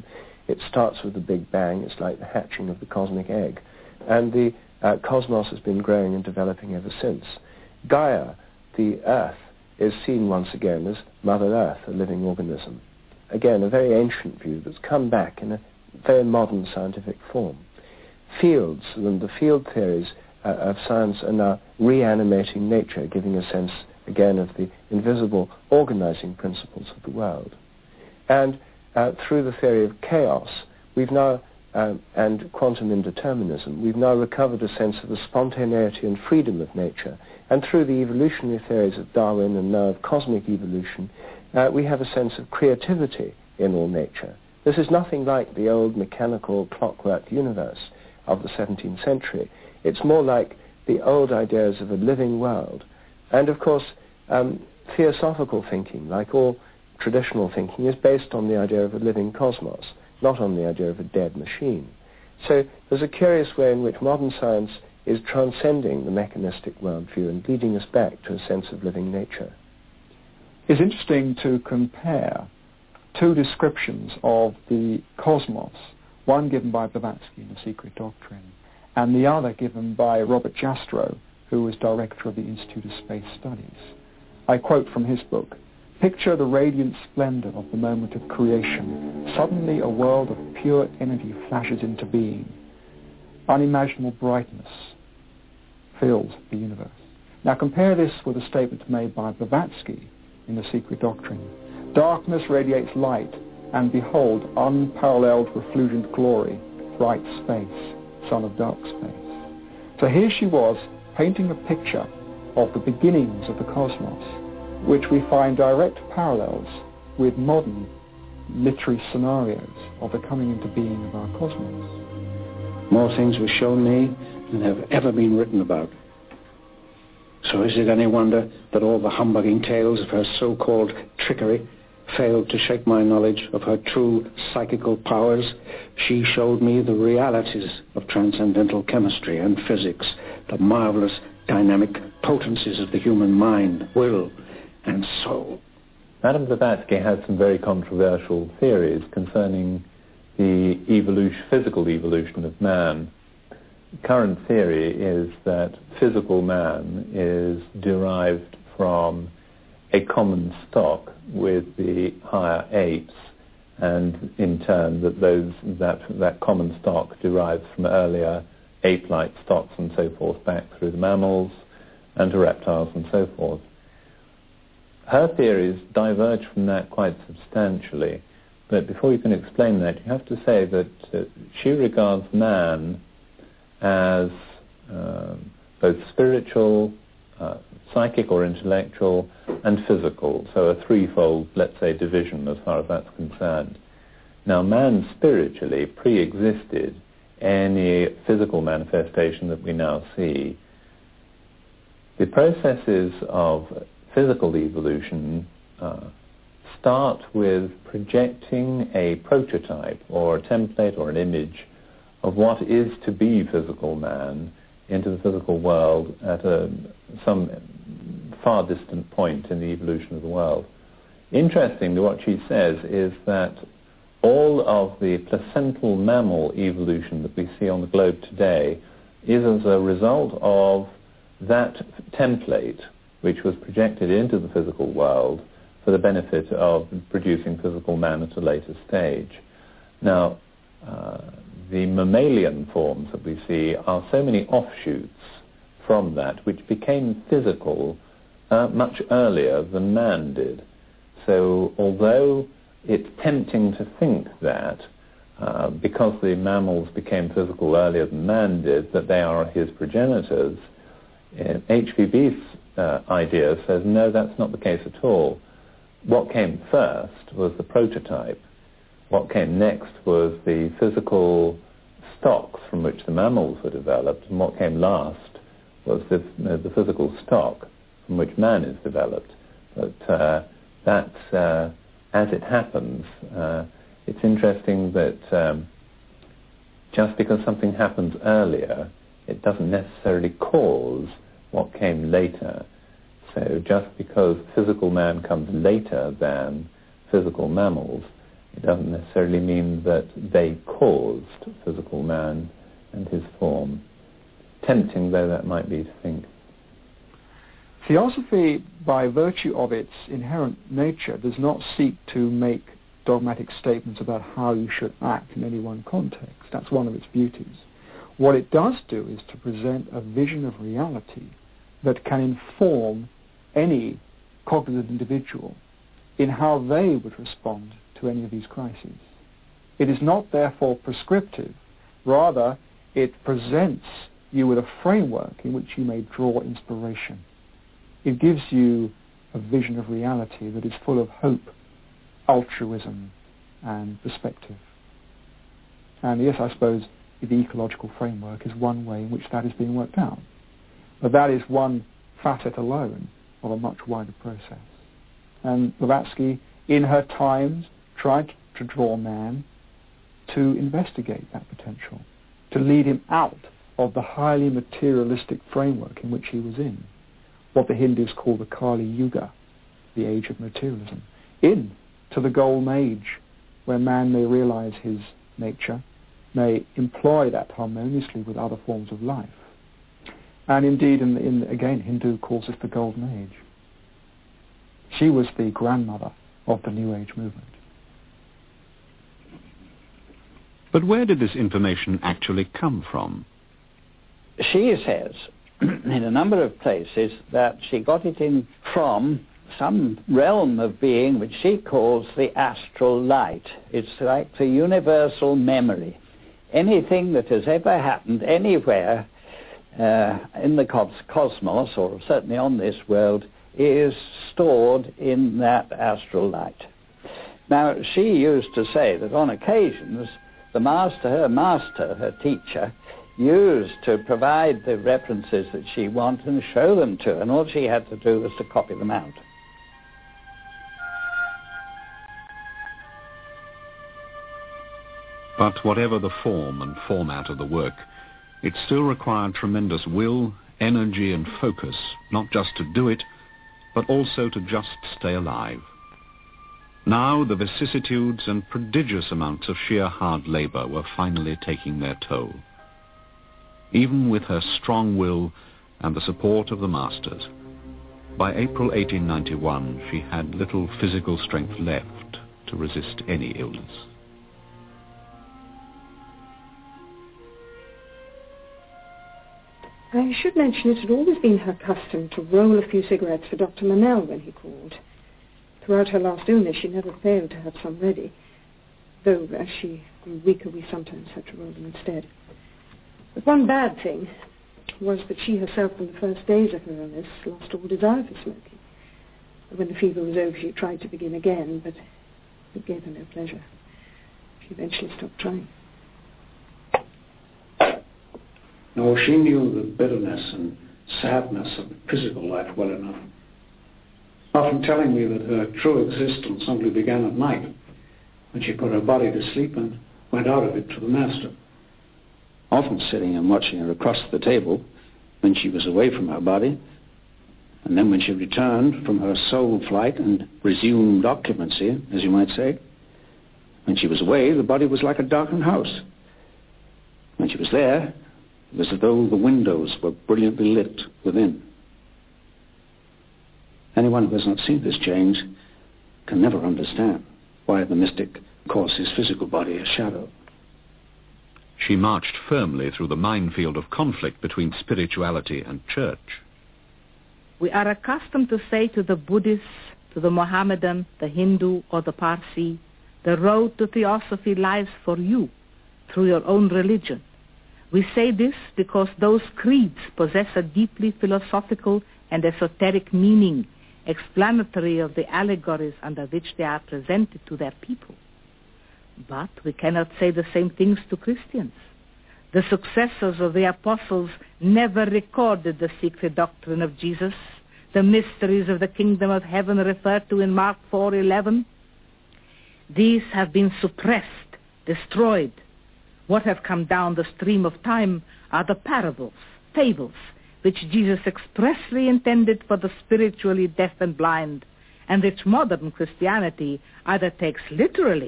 Speaker 15: It starts with the Big Bang. It's like the hatching of the cosmic egg. And the cosmos has been growing and developing ever since. Gaia, the Earth, is seen once again as Mother Earth, a living organism. Again, a very ancient view that's come back in a very modern scientific form. Fields and the field theories of science are now reanimating nature, giving a sense, again, of the invisible organizing principles of the world. And through the theory of chaos, we've now, and quantum indeterminism, we've now recovered a sense of the spontaneity and freedom of nature. And through the evolutionary theories of Darwin and now of cosmic evolution, we have a sense of creativity in all nature. This is nothing like the old mechanical clockwork universe of the 17th century. It's more like the old ideas of a living world. And of course, theosophical thinking, like all traditional thinking, is based on the idea of a living cosmos, not on the idea of a dead machine. So there's a curious way in which modern science is transcending the mechanistic worldview and leading us back to a sense of living nature.
Speaker 7: It's interesting to compare two descriptions of the cosmos, one given by Blavatsky in The Secret Doctrine, and the other given by Robert Jastrow, who was director of the Institute of Space Studies. I quote from his book, "Picture the radiant splendor of the moment of creation. Suddenly a world of pure energy flashes into being. Unimaginable brightness fills the universe." Now compare this with a statement made by Blavatsky in The Secret Doctrine. "Darkness radiates light, and behold, unparalleled refulgent glory, bright space, son of dark space." So here she was, painting a picture of the beginnings of the cosmos, which we find direct parallels with modern literary scenarios of the coming into being of our cosmos.
Speaker 2: More things were shown me than have ever been written about. So is it any wonder that all the humbugging tales of her so-called trickery failed to shake my knowledge of her true psychical powers? She showed me the realities of transcendental chemistry and physics, the marvelous dynamic potencies of the human mind, will, and soul.
Speaker 6: Madame Blavatsky has some very controversial theories concerning the physical evolution of man. The current theory is that physical man is derived from a common stock with the higher apes, and in turn that common stock derives from earlier ape-like stocks and so forth back through the mammals and to reptiles and so forth. Her theories diverge from that quite substantially, but before you can explain that, you have to say that she regards man as both spiritual, psychic or intellectual, and physical, so a threefold, let's say, division as far as that's concerned. Now, man spiritually pre-existed any physical manifestation that we now see. The processes of physical evolution start with projecting a prototype or a template or an image of what is to be physical man into the physical world at some far distant point in the evolution of the world. Interestingly, what she says is that all of the placental mammal evolution that we see on the globe today is as a result of that template which was projected into the physical world for the benefit of producing physical man at a later stage. Now, the mammalian forms that we see are so many offshoots from that which became physical much earlier than man did. So although it's tempting to think that because the mammals became physical earlier than man did, that they are his progenitors, HVB's idea says no, that's not the case at all. What came first was the prototype. What came next was the physical stocks from which the mammals were developed, and what came last was the physical stock from which man is developed. But that's, as it happens, it's interesting that just because something happens earlier, it doesn't necessarily cause what came later. So just because physical man comes later than physical mammals, It doesn't necessarily mean that they caused physical man and his form, tempting though that might be to think.
Speaker 7: Theosophy, by virtue of its inherent nature, does not seek to make dogmatic statements about how you should act in any one context. That's one of its beauties. What it does do is to present a vision of reality that can inform any cognitive individual in how they would respond to any of these crises. It is not therefore prescriptive. Rather, it presents you with a framework in which you may draw inspiration. It gives you a vision of reality that is full of hope, altruism, and perspective. And yes, I suppose the ecological framework is one way in which that is being worked out. But that is one facet alone of a much wider process. And Blavatsky, in her times, tried to draw man to investigate that potential, to lead him out of the highly materialistic framework in which he was in, what the Hindus call the Kali Yuga, the age of materialism, into the golden age, where man may realize his nature, may employ that harmoniously with other forms of life. And indeed, again, Hindu calls this the golden age. She was the grandmother of the New Age movement.
Speaker 4: But where did this information actually come from?
Speaker 10: She says in a number of places that she got it in from some realm of being which she calls the astral light. It's like the universal memory. Anything that has ever happened anywhere in the cosmos, or certainly on this world, is stored in that astral light. Now, she used to say that on occasions, her teacher, used to provide the references that she wanted and show them to her, and all she had to do was to copy them out.
Speaker 4: But whatever the form and format of the work, it still required tremendous will, energy and focus, not just to do it, but also to just stay alive. Now the vicissitudes and prodigious amounts of sheer hard labor were finally taking their toll. Even with her strong will and the support of the masters, by April 1891 she had little physical strength left to resist any illness.
Speaker 3: I should mention it had always been her custom to roll a few cigarettes for Dr. Manel when he called. Throughout her last illness, she never failed to have some ready, though as she grew weaker, we sometimes had to roll them instead. But one bad thing was that she herself, in the first days of her illness, lost all desire for smoking. When the fever was over, she tried to begin again, but it gave her no pleasure. She eventually stopped trying.
Speaker 2: No, she knew the bitterness and sadness of physical life well enough, often telling me that her true existence only began at night, when she put her body to sleep and went out of it to the master.
Speaker 16: Often sitting and watching her across the table when she was away from her body, and then when she returned from her soul flight and resumed occupancy, as you might say. When she was away, the body was like a darkened house. When she was there, it was as though the windows were brilliantly lit within. Anyone who has not seen this change can never understand why the mystic calls his physical body a shadow.
Speaker 4: She marched firmly through the minefield of conflict between spirituality and church.
Speaker 5: We are accustomed to say to the Buddhist, to the Mohammedan, the Hindu, or the Parsi, the road to theosophy lies for you through your own religion. We say this because those creeds possess a deeply philosophical and esoteric meaning, explanatory of the allegories under which they are presented to their people. But we cannot say the same things to Christians. The successors of the apostles never recorded the secret doctrine of Jesus, the mysteries of the kingdom of heaven referred to in Mark 4:11. These have been suppressed, destroyed. What have come down the stream of time are the parables, fables, which Jesus expressly intended for the spiritually deaf and blind, and which modern Christianity either takes literally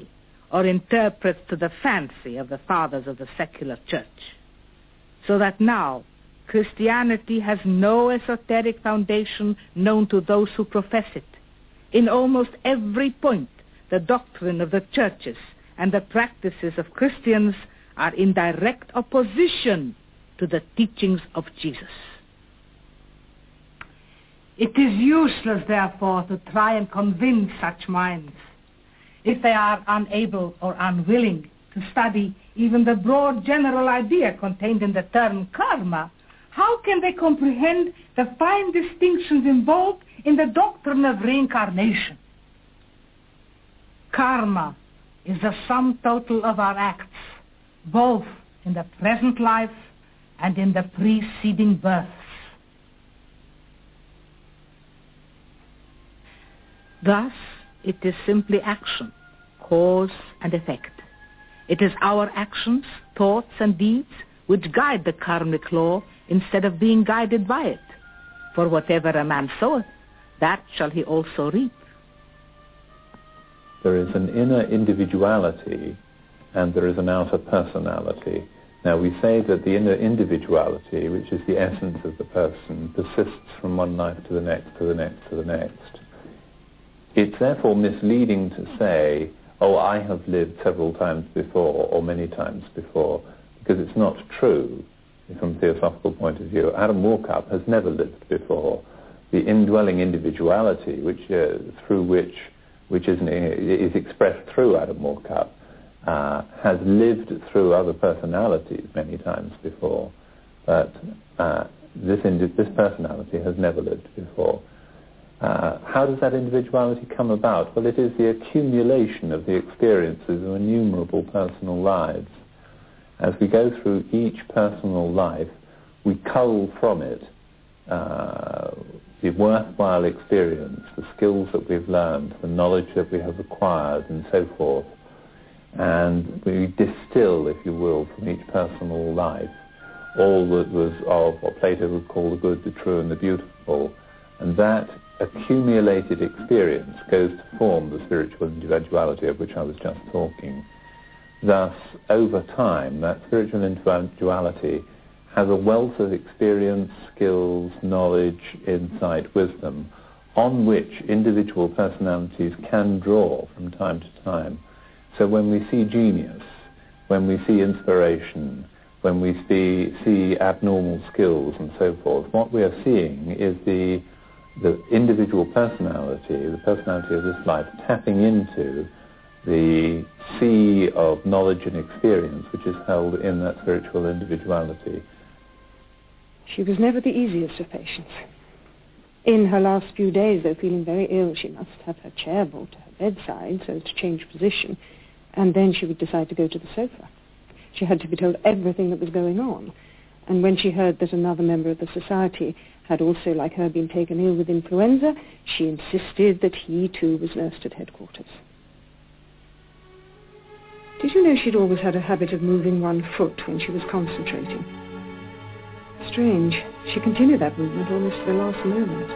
Speaker 5: or interprets to the fancy of the fathers of the secular church. So that now Christianity has no esoteric foundation known to those who profess it. In almost every point, the doctrine of the churches and the practices of Christians are in direct opposition to the teachings of Jesus.
Speaker 11: It is useless, therefore, to try and convince such minds. If they are unable or unwilling to study even the broad general idea contained in the term karma, how can they comprehend the fine distinctions involved in the doctrine of reincarnation? Karma is the sum total of our acts, both in the present life and in the preceding births.
Speaker 5: Thus, it is simply action, cause and effect. It is our actions, thoughts and deeds which guide the karmic law instead of being guided by it. For whatever a man soweth, that shall he also reap.
Speaker 6: There is an inner individuality and there is an outer personality. Now we say that the inner individuality, which is the essence of the person, persists from one life to the next, to the next, to the next. It's therefore misleading to say, oh, I have lived several times before or many times before, because it's not true from a theosophical point of view. Adam Walkup has never lived before. The indwelling individuality, which is expressed through Adam Walkup, has lived through other personalities many times before, but this personality has never lived before. How does that individuality come about? Well, it is the accumulation of the experiences of innumerable personal lives. As we go through each personal life, we cull from it the worthwhile experience, the skills that we've learned, the knowledge that we have acquired, and so forth. And we distill, if you will, from each personal life all that was of what Plato would call the good, the true, and the beautiful. And that accumulated experience goes to form the spiritual individuality of which I was just talking. Thus, over time, that spiritual individuality has a wealth of experience, skills, knowledge, insight, wisdom, on which individual personalities can draw from time to time. So when we see genius, when we see inspiration, when we see abnormal skills and so forth, what we are seeing is the individual personality, the personality of this life, tapping into the sea of knowledge and experience which is held in that spiritual individuality.
Speaker 3: She was never the easiest of patients. In her last few days, though feeling very ill, she must have her chair brought to her bedside so as to change position, and then she would decide to go to the sofa. She had to be told everything that was going on, and when she heard that another member of the society had also, like her, been taken ill with influenza, she insisted that he too was nursed at headquarters. Did you know she'd always had a habit of moving one foot when she was concentrating? Strange. She continued that movement almost to the last moment.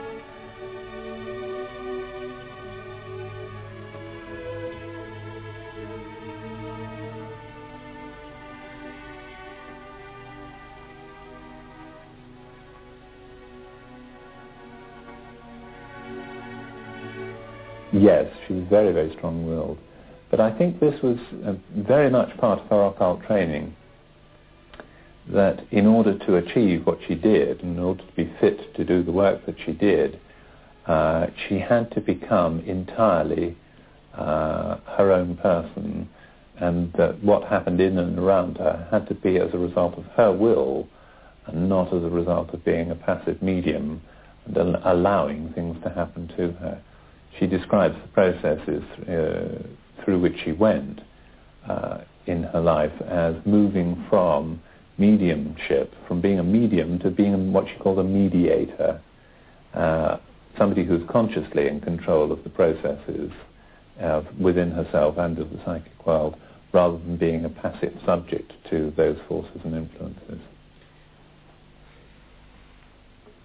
Speaker 6: Yes, she was very, very strong-willed. But I think this was very much part of her occult training, that in order to achieve what she did, in order to be fit to do the work that she did, she had to become entirely her own person, and that what happened in and around her had to be as a result of her will and not as a result of being a passive medium and allowing things to happen to her. She describes the processes through which she went in her life as moving from mediumship, from being a medium to being what she called a mediator, somebody who's consciously in control of the processes within herself and of the psychic world, rather than being a passive subject to those forces and influences.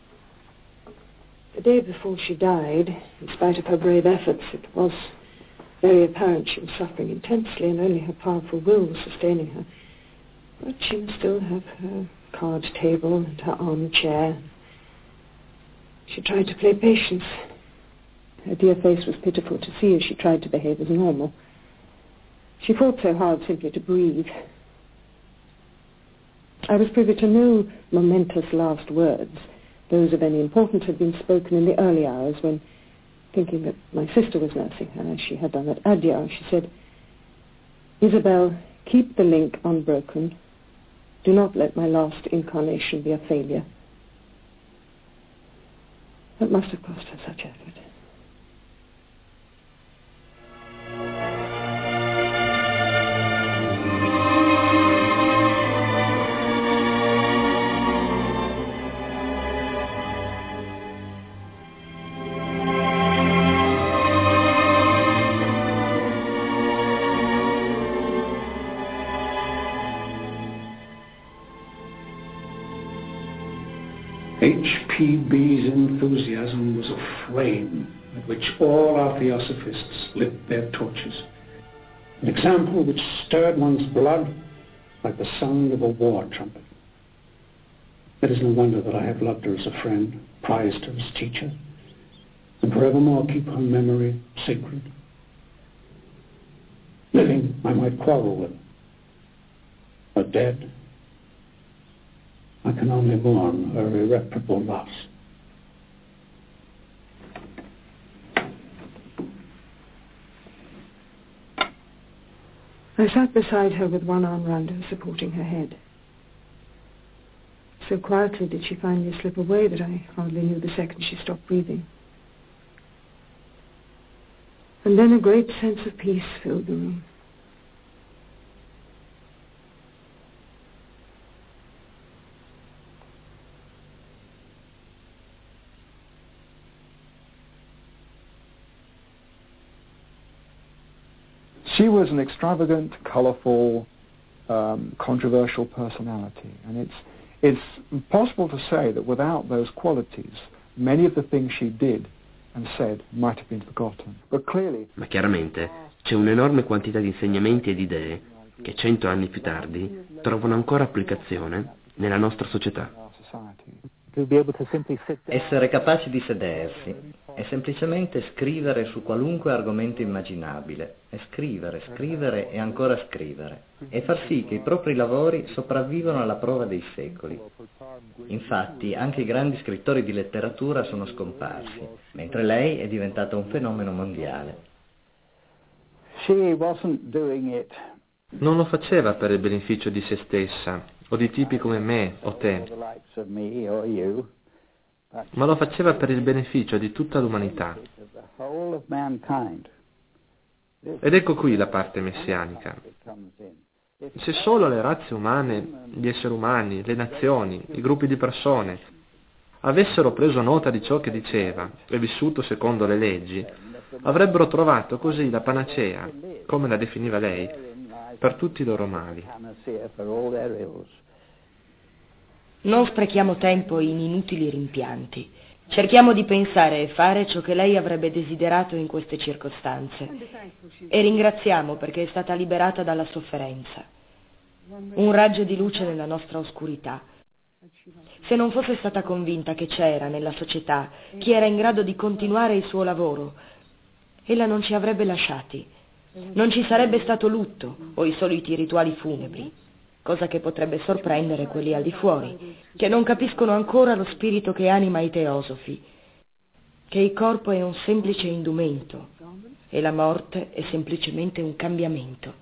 Speaker 3: The day before she died, in spite of her brave efforts, it was Very apparent she was suffering intensely and only her powerful will was sustaining her. But she must still have her card table and her armchair. She tried to play patience. Her dear face was pitiful to see as she tried to behave as normal. She fought so hard simply to breathe. I was privy to no momentous last words. Those of any importance had been spoken in the early hours when, thinking that my sister was nursing her, as she had done at Adyar, she said, "Isabel, keep the link unbroken. Do not let my last incarnation be a failure." That must have cost her such effort.
Speaker 2: H.P.B's enthusiasm was a flame at which all our theosophists lit their torches. An example which stirred one's blood like the sound of a war trumpet. It is no wonder that I have loved her as a friend, prized her as teacher, and forevermore keep her memory sacred. Living, I might quarrel with her, but dead, I can only mourn her irreparable loss.
Speaker 3: I sat beside her with one arm round her, supporting her head. So quietly did she finally slip away that I hardly knew the second she stopped breathing. And then a great sense of peace filled the room.
Speaker 7: She was an extravagant, colourful, controversial personality, and it's possible to say that without those qualities, many of the things she did and said might have been forgotten. But clearly,
Speaker 17: ma chiaramente c'è un'enorme quantità di insegnamenti ed idee che 100 anni più tardi trovano ancora applicazione nella nostra società.
Speaker 18: Essere capaci di sedersi è semplicemente scrivere su qualunque argomento immaginabile, e scrivere e ancora scrivere, e far sì che i propri lavori sopravvivano alla prova dei secoli. Infatti, anche i grandi scrittori di letteratura sono scomparsi, mentre lei è diventata un fenomeno mondiale.
Speaker 19: Non lo faceva per il beneficio di se stessa, o di tipi come me o te, ma lo faceva per il beneficio di tutta l'umanità. Ed ecco qui la parte messianica. Se solo le razze umane, gli esseri umani, le nazioni, i gruppi di persone avessero preso nota di ciò che diceva e vissuto secondo le leggi, avrebbero trovato così la panacea, come la definiva lei, per tutti i loro mali.
Speaker 20: Non sprechiamo tempo in inutili rimpianti. Cerchiamo di pensare e fare ciò che lei avrebbe desiderato in queste circostanze. E ringraziamo perché è stata liberata dalla sofferenza. Un raggio di luce nella nostra oscurità. Se non fosse stata convinta che c'era nella società chi era in grado di continuare il suo lavoro, ella non ci avrebbe lasciati. Non ci sarebbe stato lutto o i soliti rituali funebri, cosa che potrebbe sorprendere quelli al di fuori, che non capiscono ancora lo spirito che anima i teosofi, che il corpo è un semplice indumento e la morte è semplicemente un cambiamento.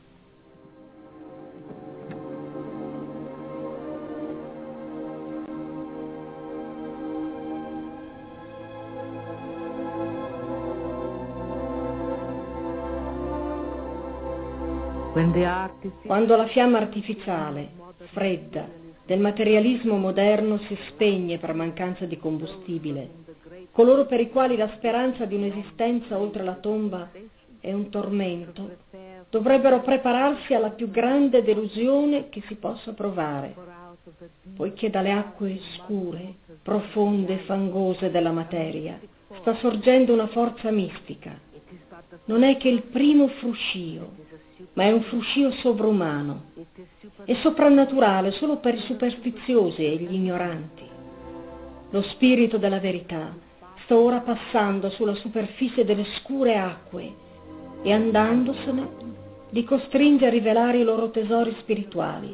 Speaker 21: Quando la fiamma artificiale, fredda, del materialismo moderno si spegne per mancanza di combustibile, coloro per i quali la speranza di un'esistenza oltre la tomba è un tormento, dovrebbero prepararsi alla più grande delusione che si possa provare, poiché dalle acque scure, profonde e fangose della materia sta sorgendo una forza mistica, non è che il primo fruscio, ma è un fruscio sovrumano. È soprannaturale solo per i superstiziosi e gli ignoranti. Lo spirito della verità sta ora passando sulla superficie delle scure acque e andandosene li costringe a rivelare i loro tesori spirituali.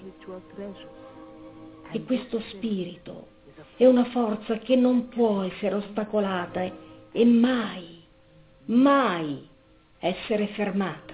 Speaker 21: E questo spirito è una forza che non può essere ostacolata e mai, mai essere fermata.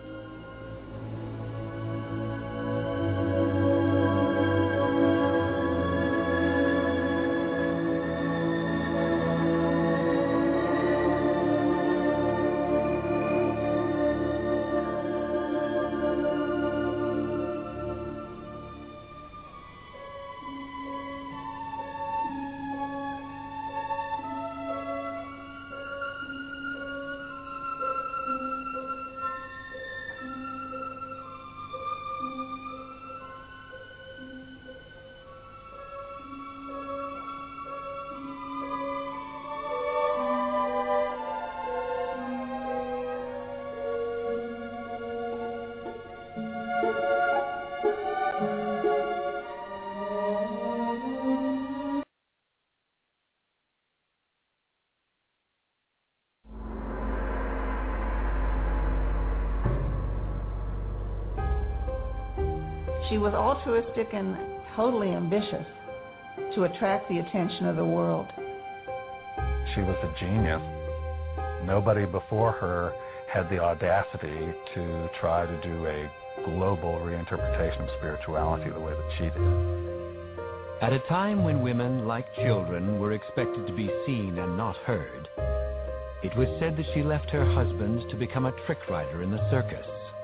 Speaker 1: She was altruistic and totally ambitious to attract the attention of the world.
Speaker 22: She was a genius. Nobody before her had the audacity to try to do a global reinterpretation of spirituality the way that she did.
Speaker 23: At a time when women, like children, were expected to be seen and not heard, it was said that she left her husband to become a trick rider in the circus.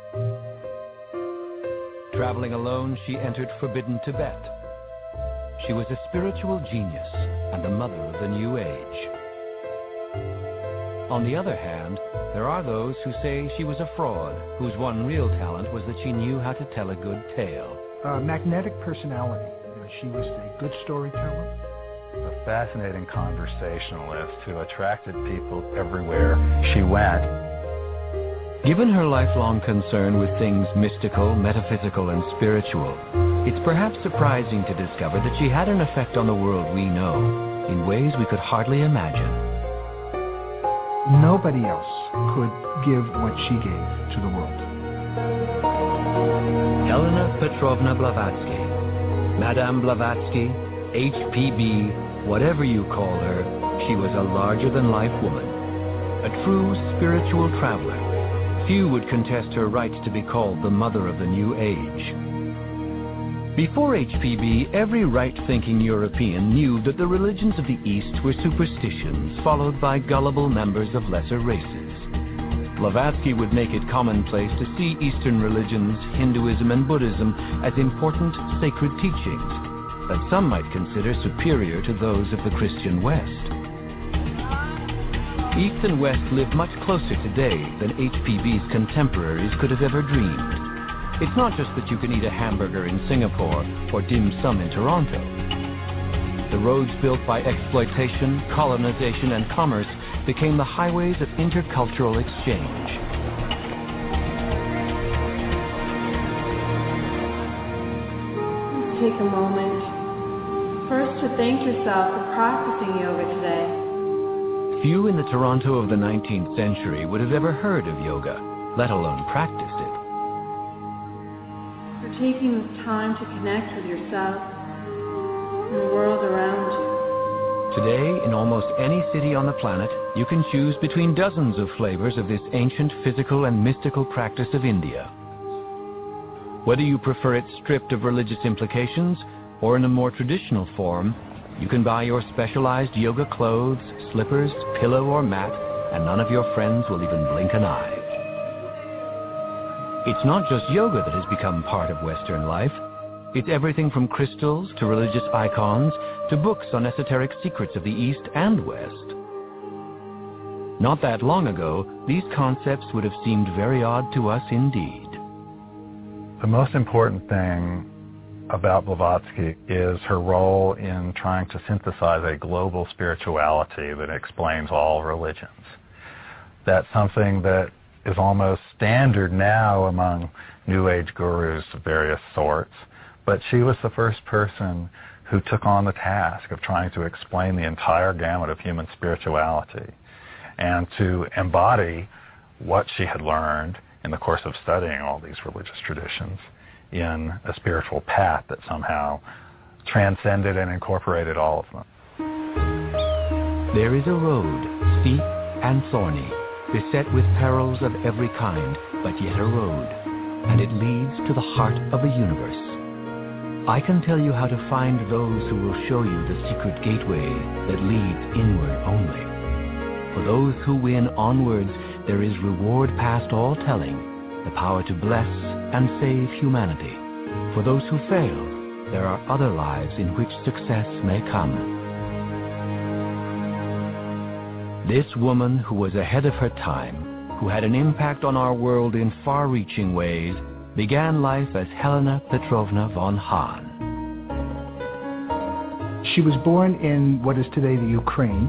Speaker 23: Traveling alone, she entered forbidden Tibet. She was a spiritual genius and the mother of the New Age. On the other hand, there are those who say she was a fraud, whose one real talent was that she knew how to tell a good tale.
Speaker 24: Magnetic personality. She was a good storyteller.
Speaker 22: A fascinating conversationalist who attracted people everywhere she went.
Speaker 23: Given her lifelong concern with things mystical, metaphysical, and spiritual, it's perhaps surprising to discover that she had an effect on the world we know in ways we could hardly imagine.
Speaker 24: Nobody else could give what she gave to the world.
Speaker 23: Helena Petrovna Blavatsky, Madame Blavatsky, HPB, whatever you call her, she was a larger-than-life woman, a true spiritual traveler. Few would contest her right to be called the mother of the New Age. Before HPB, every right-thinking European knew that the religions of the East were superstitions followed by gullible members of lesser races. Blavatsky would make it commonplace to see Eastern religions, Hinduism and Buddhism, as important sacred teachings that some might consider superior to those of the Christian West. East and West live much closer today than HPB's contemporaries could have ever dreamed. It's not just that you can eat a hamburger in Singapore or dim sum in Toronto. The roads built by exploitation, colonization, and commerce became the highways of intercultural exchange.
Speaker 25: Take a moment first to thank yourself for practicing yoga today.
Speaker 23: Few in the Toronto of the 19th century would have ever heard of yoga, let alone practiced it.
Speaker 25: For taking this time to connect with yourself and the world around you.
Speaker 23: Today, in almost any city on the planet, you can choose between dozens of flavors of this ancient physical and mystical practice of India. Whether you prefer it stripped of religious implications or in a more traditional form, you can buy your specialized yoga clothes, slippers, pillow, or mat, and none of your friends will even blink an eye. It's not just yoga that has become part of Western life. It's everything from crystals to religious icons to books on esoteric secrets of the East and West. Not that long ago, these concepts would have seemed very odd to us indeed.
Speaker 22: The most important thing about Blavatsky is her role in trying to synthesize a global spirituality that explains all religions. That's something that is almost standard now among New Age gurus of various sorts, but she was the first person who took on the task of trying to explain the entire gamut of human spirituality and to embody what she had learned in the course of studying all these religious traditions in a spiritual path that somehow transcended and incorporated all of them.
Speaker 23: There is a road, steep and thorny, beset with perils of every kind, but yet a road, and it leads to the heart of the universe. I can tell you how to find those who will show you the secret gateway that leads inward only. For those who win onwards, there is reward past all telling, the power to bless and save humanity. For those who fail, there are other lives in which success may come. This woman who was ahead of her time, who had an impact on our world in far-reaching ways, began life as Helena Petrovna von Hahn.
Speaker 24: She was born in what is today the Ukraine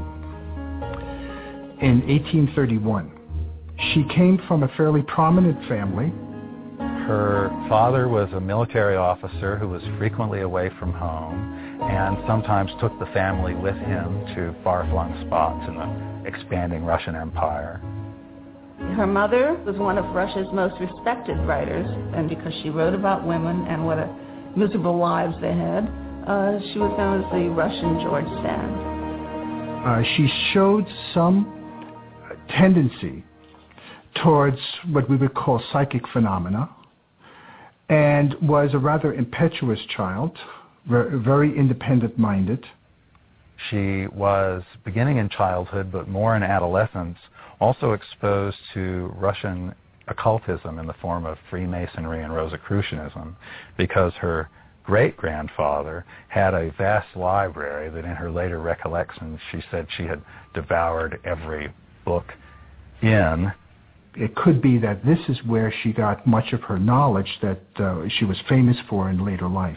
Speaker 24: in 1831. She came from a fairly prominent family.
Speaker 22: Her father was a military officer who was frequently away from home and sometimes took the family with him to far-flung spots in the expanding Russian Empire.
Speaker 1: Her mother was one of Russia's most respected writers, and because she wrote about women and what a miserable lives they had, she was known as the Russian George Sand.
Speaker 24: She showed some tendency towards what we would call psychic phenomena, and was a rather impetuous child, very independent-minded.
Speaker 22: She was, beginning in childhood, but more in adolescence, also exposed to Russian occultism in the form of Freemasonry and Rosicrucianism, because her great-grandfather had a vast library that in her later recollections she said she had devoured every book in.
Speaker 24: It could be that this is where she got much of her knowledge that she was famous for in later life.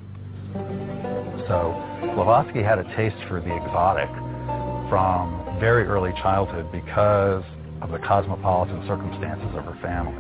Speaker 22: So Blavatsky had a taste for the exotic from very early childhood because of the cosmopolitan circumstances of her family.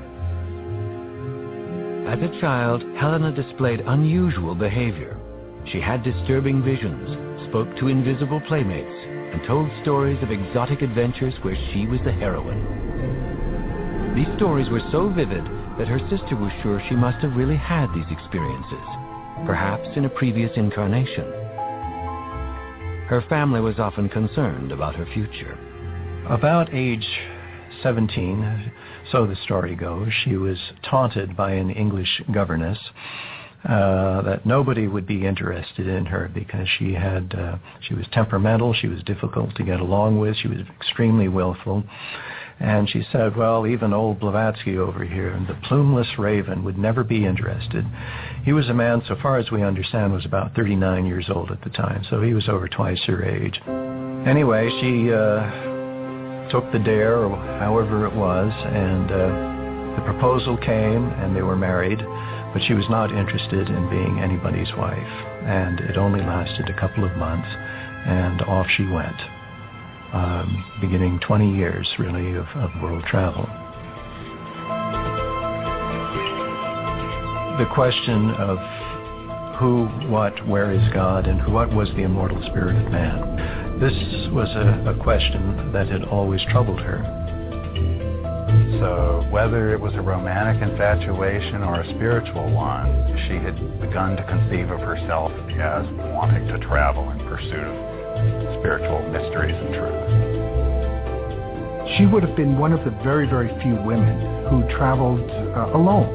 Speaker 23: As a child, Helena displayed unusual behavior. She had disturbing visions, spoke to invisible playmates, and told stories of exotic adventures where she was the heroine. These stories were so vivid that her sister was sure she must have really had these experiences, perhaps in a previous incarnation. Her family was often concerned about her future.
Speaker 8: About age 17, so the story goes, she was taunted by an English governess that nobody would be interested in her because she was temperamental, she was difficult to get along with, she was extremely willful. And she said, well, even old Blavatsky over here, the plumeless raven, would never be interested. He was a man, so far as we understand, was about 39 years old at the time, so he was over twice her age. Anyway, she took the dare, or however it was, and the proposal came, and they were married, but she was not interested in being anybody's wife. And it only lasted a couple of months, and off she went. Beginning 20 years, really, of world travel. The question of who, what, where is God, and what was the immortal spirit of man? This was a question that had always troubled her.
Speaker 22: So whether it was a romantic infatuation or a spiritual one, she had begun to conceive of herself as wanting to travel in pursuit of spiritual mysteries and truths.
Speaker 24: She would have been one of the very, very few women who traveled alone.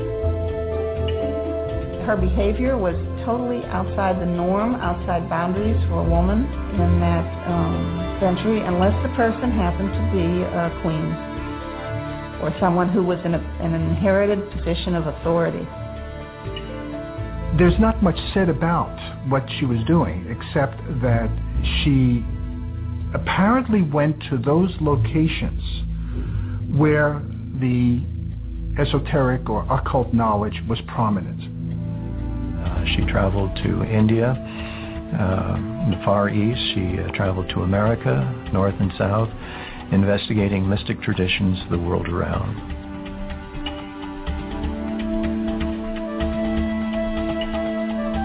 Speaker 1: Her behavior was totally outside the norm, outside boundaries for a woman in that century, unless the person happened to be a queen or someone who was in an inherited position of authority.
Speaker 24: There's not much said about what she was doing, except that she apparently went to those locations where the esoteric or occult knowledge was prominent.
Speaker 8: She traveled to India, in the Far East. She traveled to America, North and South, investigating mystic traditions the world around.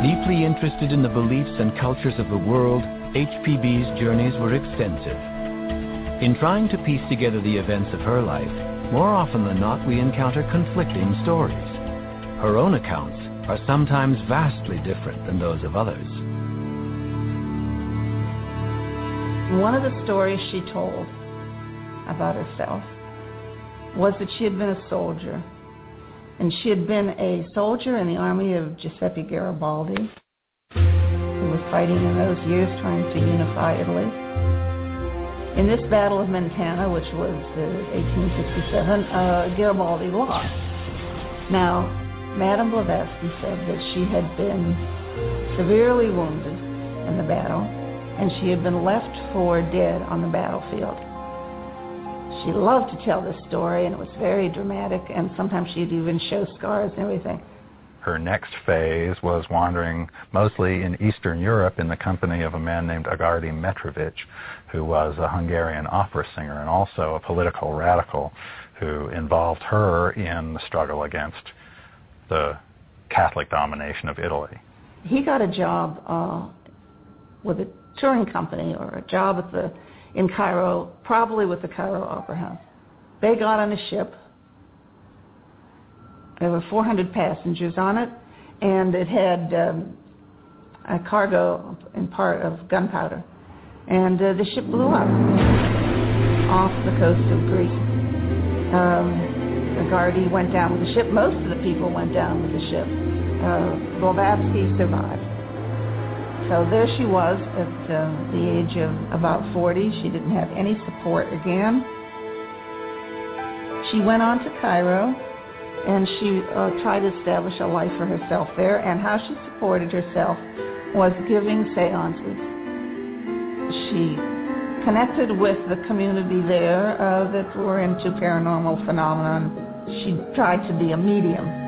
Speaker 23: Deeply interested in the beliefs and cultures of the world, HPB's journeys were extensive. In trying to piece together the events of her life, more often than not we encounter conflicting stories. Her own accounts are sometimes vastly different than those of others.
Speaker 1: One of the stories she told about herself was that she had been a soldier. And she had been a soldier in the army of Giuseppe Garibaldi, who was fighting in those years trying to unify Italy. In this Battle of Mentana, which was 1867, Garibaldi lost. Now, Madame Blavatsky said that she had been severely wounded in the battle, and she had been left for dead on the battlefield. She loved to tell this story, and it was very dramatic, and sometimes she'd even show scars and everything.
Speaker 22: Her next phase was wandering mostly in Eastern Europe in the company of a man named Agárdy Mitrović, who was a Hungarian opera singer and also a political radical who involved her in the struggle against the Catholic domination of Italy.
Speaker 1: He got a job with a touring company or a job in Cairo, probably with the Cairo Opera House. They got on a ship. There were 400 passengers on it, and it had a cargo in part of gunpowder. And the ship blew up off the coast of Greece. Agárdy went down with the ship. Most of the people went down with the ship. Blavatsky survived. So there she was at the age of about 40. She didn't have any support again. She went on to Cairo, and she tried to establish a life for herself there, and how she supported herself was giving seances. She connected with the community there that were into paranormal phenomena. She tried to be a medium.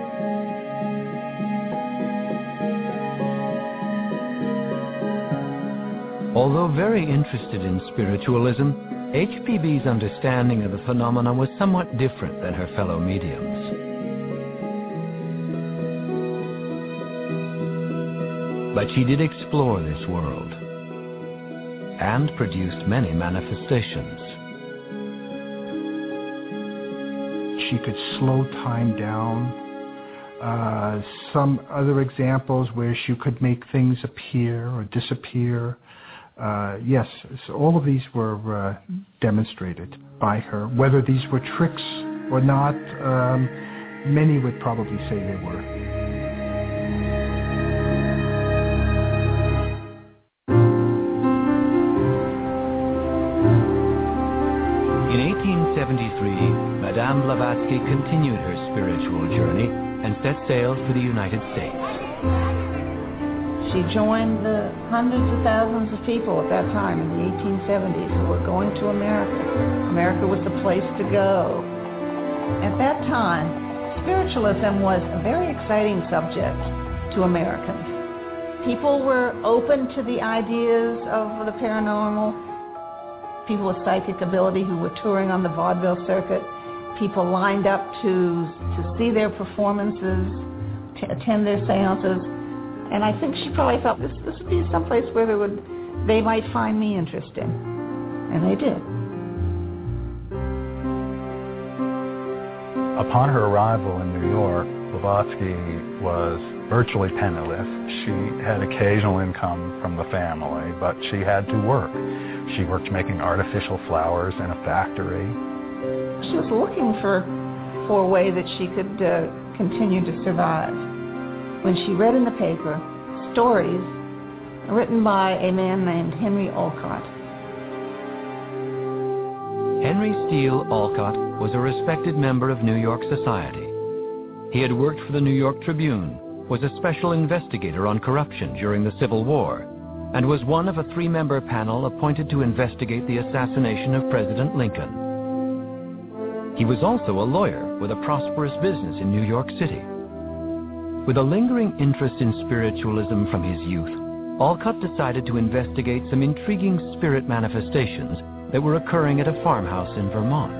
Speaker 23: Although very interested in spiritualism, HPB's understanding of the phenomena was somewhat different than her fellow mediums. But she did explore this world and produced many manifestations.
Speaker 24: She could slow time down. Some other examples where she could make things appear or disappear. Yes, so all of these were demonstrated by her. Whether these were tricks or not, many would probably say they were.
Speaker 23: In 1873, Madame Blavatsky continued her spiritual journey and set sail for the United States.
Speaker 1: She joined the hundreds of thousands of people at that time in the 1870s who were going to America. America was the place to go. At that time, spiritualism was a very exciting subject to Americans. People were open to the ideas of the paranormal. People with psychic ability who were touring on the vaudeville circuit. People lined up to see their performances, to attend their seances. And I think she probably thought this would be someplace where they might find me interesting. And they did.
Speaker 22: Upon her arrival in New York, Blavatsky was virtually penniless. She had occasional income from the family, but she had to work. She worked making artificial flowers in a factory.
Speaker 1: She was looking for a way that she could continue to survive. When she read in the paper stories written by a man named Henry Olcott.
Speaker 23: Henry Steele Olcott was a respected member of New York society. He had worked for the New York Tribune, was a special investigator on corruption during the Civil War, and was one of a 3-member panel appointed to investigate the assassination of President Lincoln. He was also a lawyer with a prosperous business in New York City. With a lingering interest in spiritualism from his youth, Olcott decided to investigate some intriguing spirit manifestations that were occurring at a farmhouse in Vermont.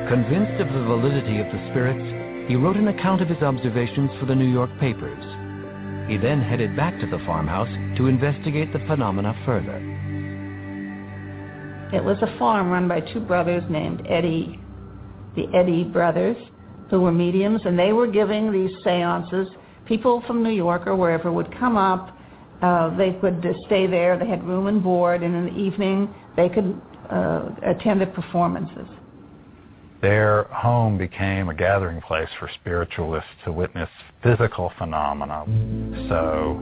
Speaker 23: Convinced of the validity of the spirits, he wrote an account of his observations for the New York papers. He then headed back to the farmhouse to investigate the phenomena further.
Speaker 1: It was a farm run by two brothers named Eddy, the Eddy brothers, who were mediums, and they were giving these seances. People from New York or wherever would come up. They could stay there. They had room and board, and in the evening they could attend the performances.
Speaker 22: Their home became a gathering place for spiritualists to witness physical phenomena. So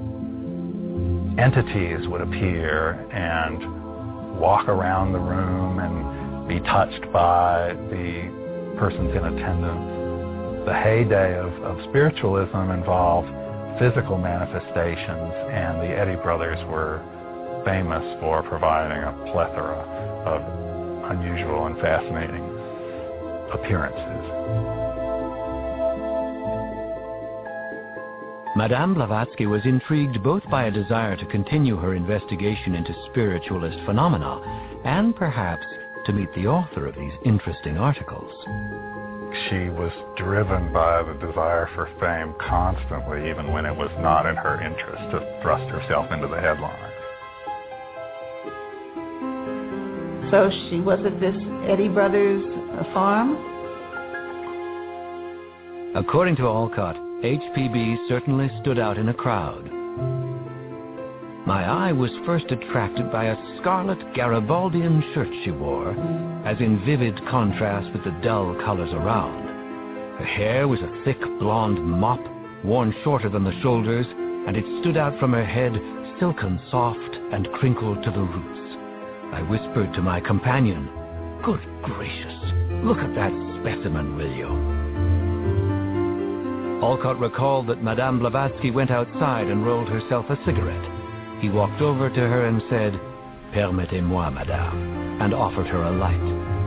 Speaker 22: entities would appear and walk around the room and be touched by the persons in attendance. The heyday of spiritualism involved physical manifestations, and the Eddy brothers were famous for providing a plethora of unusual and fascinating appearances.
Speaker 23: Madame Blavatsky was intrigued both by a desire to continue her investigation into spiritualist phenomena and perhaps to meet the author of these interesting articles.
Speaker 22: She was driven by the desire for fame constantly, even when it was not in her interest to thrust herself into the headlines.
Speaker 1: So she was at this Eddy Brothers farm?
Speaker 23: According to Alcott, HPB certainly stood out in a crowd. My eye was first attracted by a scarlet Garibaldian shirt she wore, as in vivid contrast with the dull colors around. Her hair was a thick blonde mop, worn shorter than the shoulders, and it stood out from her head, silken soft and crinkled to the roots. I whispered to my companion, "Good gracious, look at that specimen, will you?" Alcott recalled that Madame Blavatsky went outside and rolled herself a cigarette. He walked over to her and said, "Permettez-moi, madame," and offered her a light.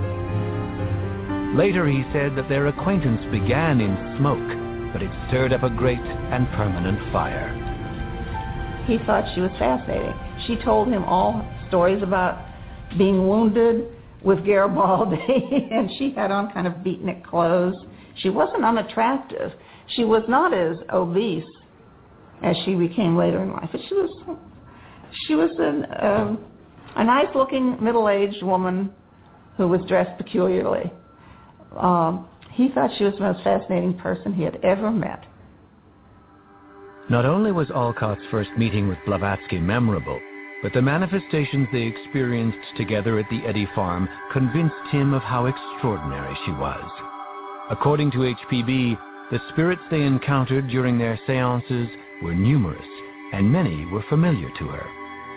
Speaker 23: Later he said that their acquaintance began in smoke, but it stirred up a great and permanent fire.
Speaker 1: He thought she was fascinating. She told him all stories about being wounded with Garibaldi, and she had on kind of beatnik clothes. She wasn't unattractive. She was not as obese as she became later in life, but she was a nice-looking middle-aged woman who was dressed peculiarly. He thought she was the most fascinating person he had ever met.
Speaker 23: Not only was Alcott's first meeting with Blavatsky memorable, but the manifestations they experienced together at the Eddy farm convinced him of how extraordinary she was. According to HPB, the spirits they encountered during their seances were numerous, and many were familiar to her.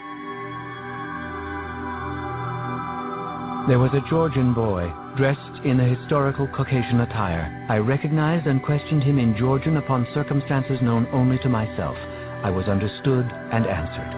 Speaker 23: There was a Georgian boy, dressed in a historical Caucasian attire. I recognized and questioned him in Georgian upon circumstances known only to myself. I was understood and answered.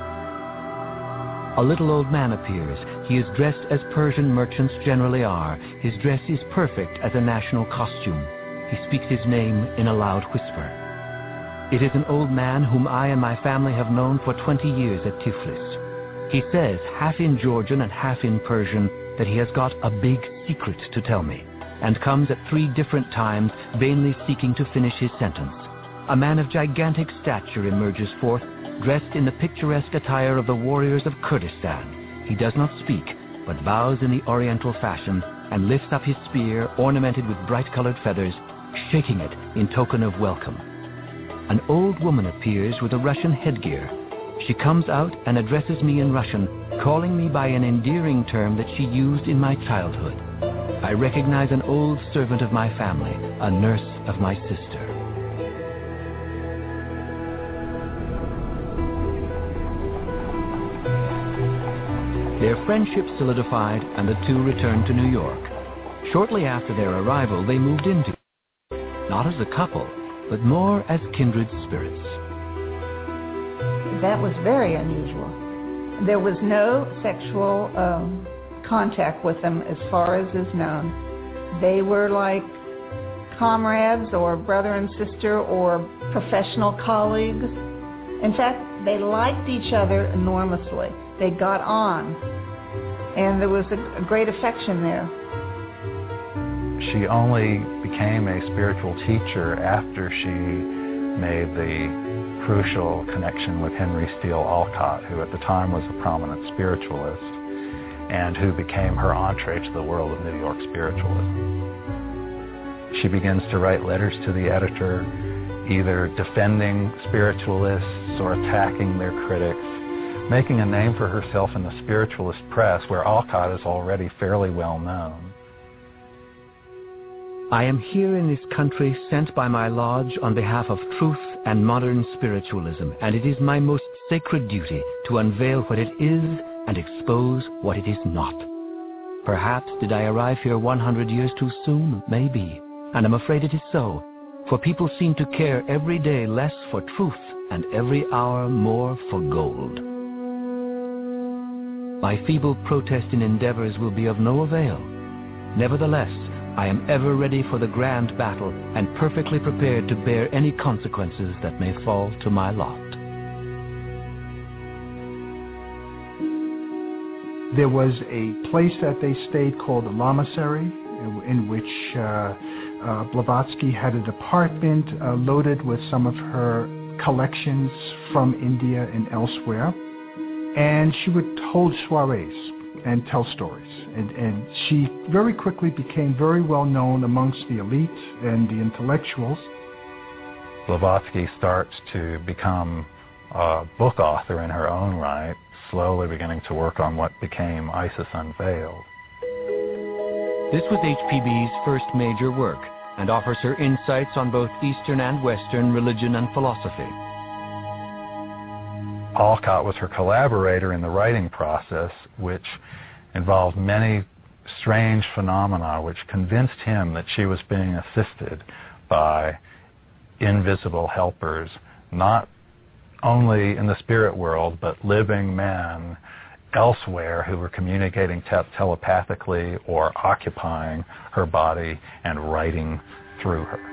Speaker 23: A little old man appears. He is dressed as Persian merchants generally are. His dress is perfect as a national costume. He speaks his name in a loud whisper. It is an old man whom I and my family have known for 20 years at Tiflis. He says, half in Georgian and half in Persian, that he has got a big secret to tell me, and comes at 3 different times, vainly seeking to finish his sentence. A man of gigantic stature emerges forth, dressed in the picturesque attire of the warriors of Kurdistan. He does not speak, but bows in the oriental fashion, and lifts up his spear, ornamented with bright-colored feathers, shaking it in token of welcome. An old woman appears with a Russian headgear. She comes out and addresses me in Russian, calling me by an endearing term that she used in my childhood. I recognize an old servant of my family, a nurse of my sister. Their friendship solidified, and the two returned to New York. Shortly after their arrival, they moved in together, not as a couple, but more as kindred spirits.
Speaker 1: That was very unusual. There was no sexual contact with them as far as is known. They were like comrades or brother and sister or professional colleagues. In fact, they liked each other enormously. They got on, and there was a great affection there.
Speaker 22: She only became a spiritual teacher after she made the crucial connection with Henry Steele Olcott, who at the time was a prominent spiritualist, and who became her entree to the world of New York spiritualism. She begins to write letters to the editor, either defending spiritualists or attacking their critics, making a name for herself in the spiritualist press, where Olcott is already fairly well known.
Speaker 23: I am here in this country sent by my lodge on behalf of truth and modern spiritualism, and it is my most sacred duty to unveil what it is and expose what it is not. Perhaps did I arrive here 100 years too soon? Maybe. And I'm afraid it is so, for people seem to care every day less for truth and every hour more for gold. My feeble protest and endeavors will be of no avail. Nevertheless, I am ever ready for the grand battle and perfectly prepared to bear any consequences that may fall to my lot.
Speaker 24: There was a place that they stayed called the Lamasery, in which Blavatsky had an apartment loaded with some of her collections from India and elsewhere. And she would hold soirees and tell stories. And she very quickly became very well known amongst the elite and the intellectuals.
Speaker 22: Blavatsky starts to become a book author in her own right, slowly beginning to work on what became Isis Unveiled.
Speaker 23: This was HPB's first major work and offers her insights on both Eastern and Western religion and philosophy.
Speaker 22: Olcott was her collaborator in the writing process, which involved many strange phenomena which convinced him that she was being assisted by invisible helpers, not only in the spirit world, but living men elsewhere who were communicating telepathically or occupying her body and writing through her.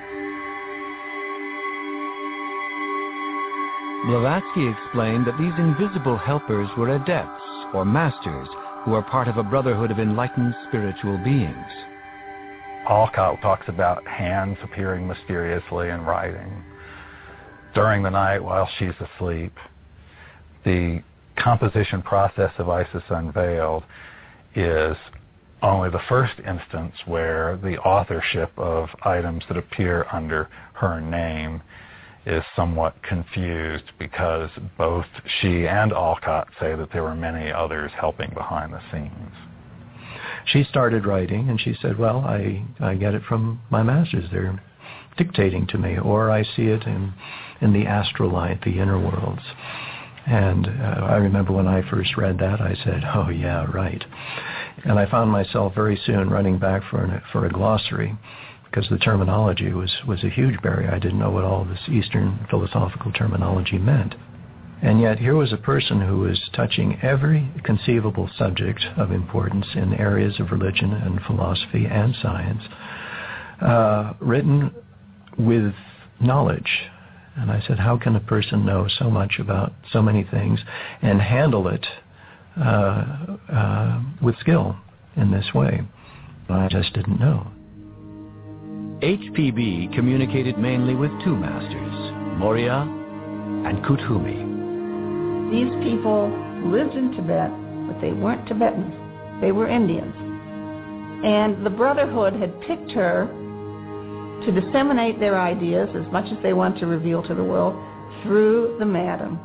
Speaker 23: Blavatsky explained that these invisible helpers were adepts or masters who are part of a brotherhood of enlightened spiritual beings.
Speaker 22: Olcott talks about hands appearing mysteriously and writing during the night while she's asleep. The composition process of Isis Unveiled is only the first instance where the authorship of items that appear under her name is somewhat confused, because both she and Olcott say that there were many others helping behind the scenes.
Speaker 8: She started writing, and she said, well, I get it from my masters. They're dictating to me, or I see it in the astral light, the inner worlds. And I remember when I first read that, I said, oh, yeah, right. And I found myself very soon running back for a glossary, because the terminology was a huge barrier. I didn't know what all this Eastern philosophical terminology meant. And yet here was a person who was touching every conceivable subject of importance in areas of religion and philosophy and science, written with knowledge. And I said, how can a person know so much about so many things and handle it with skill in this way? I just didn't know.
Speaker 23: HPB communicated mainly with two masters, Moria and Kuthumi.
Speaker 1: These people lived in Tibet, but they weren't Tibetans. They were Indians. And the Brotherhood had picked her to disseminate their ideas as much as they want to reveal to the world through the Madam.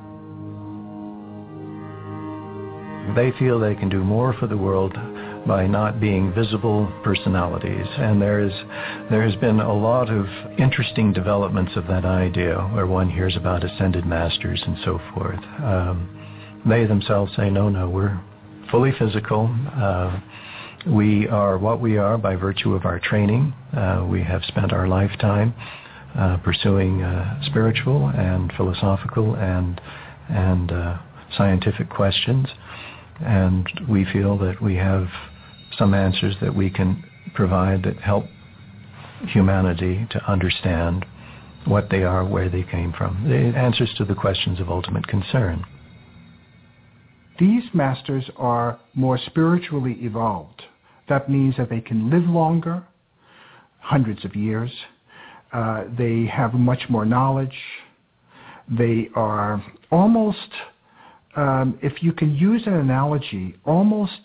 Speaker 8: They feel they can do more for the world by not being visible personalities. And there has been a lot of interesting developments of that idea, where one hears about ascended masters and so forth. They themselves say, no, we're fully physical. We are what we are by virtue of our training. We have spent our lifetime pursuing spiritual and philosophical and scientific questions. And we feel that we have some answers that we can provide that help humanity to understand what they are, where they came from. The answers to the questions of ultimate concern.
Speaker 24: These masters are more spiritually evolved. That means that they can live longer, hundreds of years. They have much more knowledge. They are almost, if you can use an analogy, almost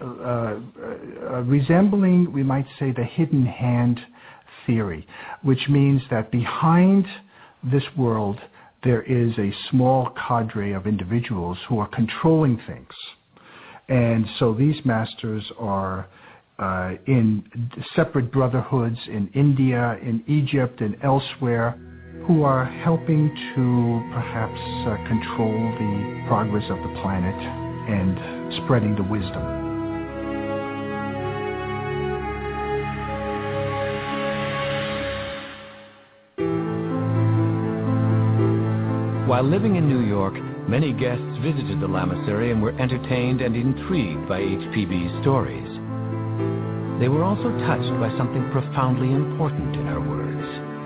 Speaker 24: resembling, we might say, the hidden hand theory, which means that behind this world there is a small cadre of individuals who are controlling things. And so these masters are in separate brotherhoods in India, in Egypt, and elsewhere, who are helping to perhaps control the progress of the planet and spreading the wisdom.
Speaker 23: While living in New York, many guests visited the lamasery and were entertained and intrigued by HPB's stories. They were also touched by something profoundly important in her words.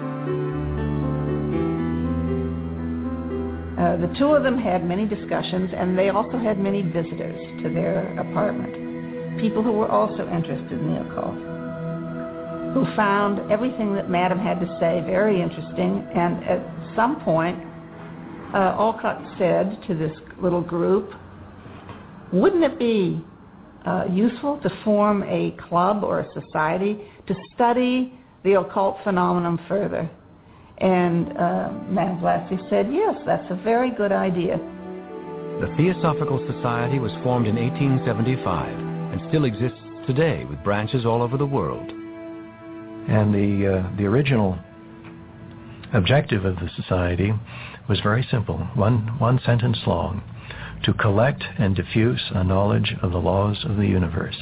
Speaker 1: The two of them had many discussions, and they also had many visitors to their apartment, people who were also interested in the occult, who found everything that Madame had to say very interesting, and at some point, Alcott said to this little group, wouldn't it be useful to form a club or a society to study the occult phenomenon further? And Madame Blavatsky said, yes, that's a very good idea.
Speaker 23: The Theosophical Society was formed in 1875 and still exists today with branches all over the world.
Speaker 8: And the original objective of the society was very simple, one sentence long: to collect and diffuse a knowledge of the laws of the universe.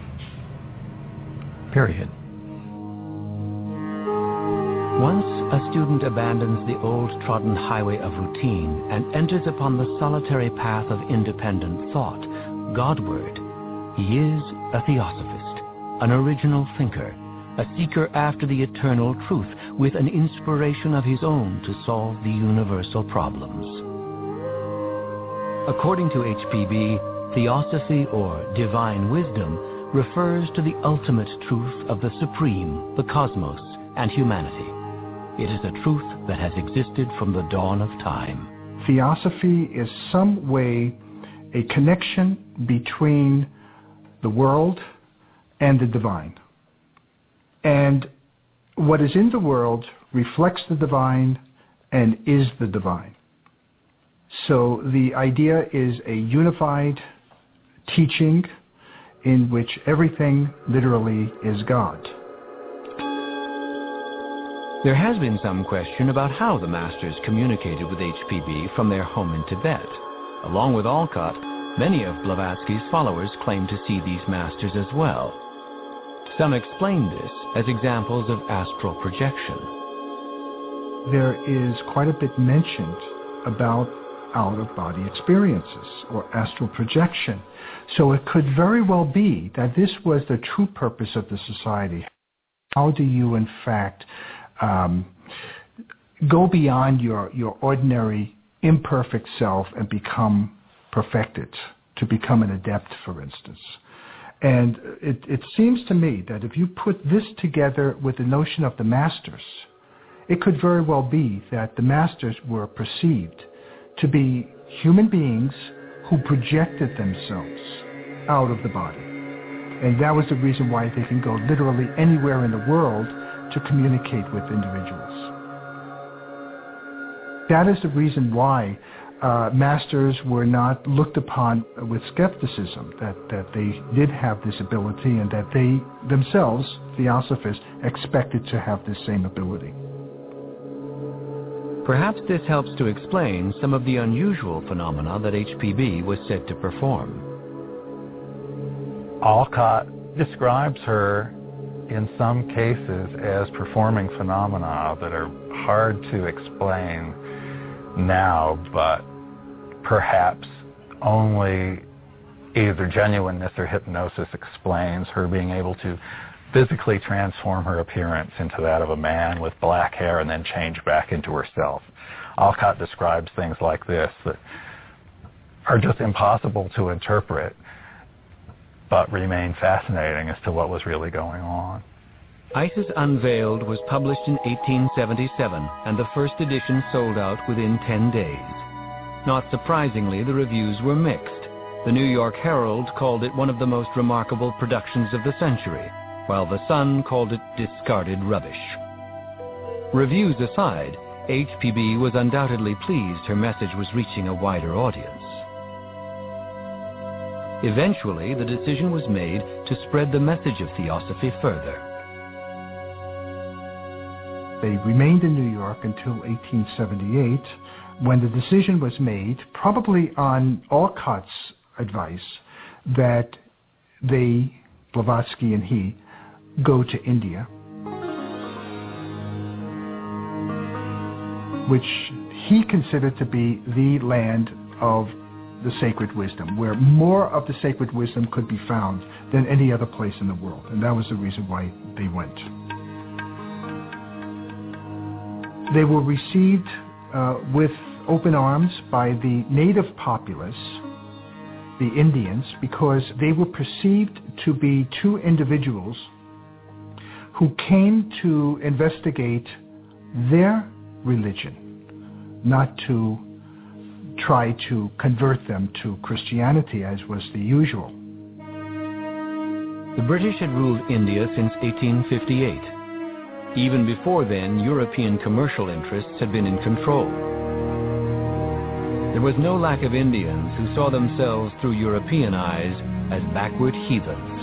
Speaker 8: Period.
Speaker 23: Once a student abandons the old trodden highway of routine and enters upon the solitary path of independent thought, Godward, he is a theosophist, an original thinker, a seeker after the eternal truth with an inspiration of his own to solve the universal problems. According to HPB, theosophy or divine wisdom refers to the ultimate truth of the supreme, the cosmos, and humanity. It is a truth that has existed from the dawn of time.
Speaker 24: Theosophy is some way a connection between the world and the divine. And what is in the world reflects the divine and is the divine. So the idea is a unified teaching in which everything literally is God.
Speaker 23: There has been some question about how the masters communicated with HPB from their home in Tibet. Along with Alcott, many of Blavatsky's followers claim to see these masters as well. Some explain this as examples of astral projection.
Speaker 24: There is quite a bit mentioned about out-of-body experiences or astral projection. So it could very well be that this was the true purpose of the society. How do you, in fact, go beyond your ordinary imperfect self and become perfected, to become an adept, for instance? And it seems to me that if you put this together with the notion of the masters, it could very well be that the masters were perceived to be human beings who projected themselves out of the body. And that was the reason why they can go literally anywhere in the world to communicate with individuals. That is the reason why masters were not looked upon with skepticism, that they did have this ability and that they themselves, theosophists, expected to have this same ability.
Speaker 23: Perhaps this helps to explain some of the unusual phenomena that HPB was said to perform.
Speaker 22: Alcott describes her in some cases as performing phenomena that are hard to explain now, but perhaps only either genuineness or hypnosis explains her being able to physically transform her appearance into that of a man with black hair and then change back into herself. Alcott describes things like this that are just impossible to interpret, but remain fascinating as to what was really going on.
Speaker 23: Isis Unveiled was published in 1877, and the first edition sold out within 10 days. Not surprisingly, the reviews were mixed. The New York Herald called it one of the most remarkable productions of the century, while the Sun called it discarded rubbish. Reviews aside, HPB was undoubtedly pleased her message was reaching a wider audience. Eventually, the decision was made to spread the message of theosophy further.
Speaker 24: They remained in New York until 1878, when the decision was made, probably on Alcott's advice, that they, Blavatsky and he, go to India, which he considered to be the land of the sacred wisdom, where more of the sacred wisdom could be found than any other place in the world. And that was the reason why they went. They were received with open arms by the native populace, the Indians, because they were perceived to be two individuals who came to investigate their religion, not to try to convert them to Christianity, as was the usual.
Speaker 23: The British had ruled India since 1858. Even before then, European commercial interests had been in control. There was no lack of Indians who saw themselves through European eyes as backward heathens.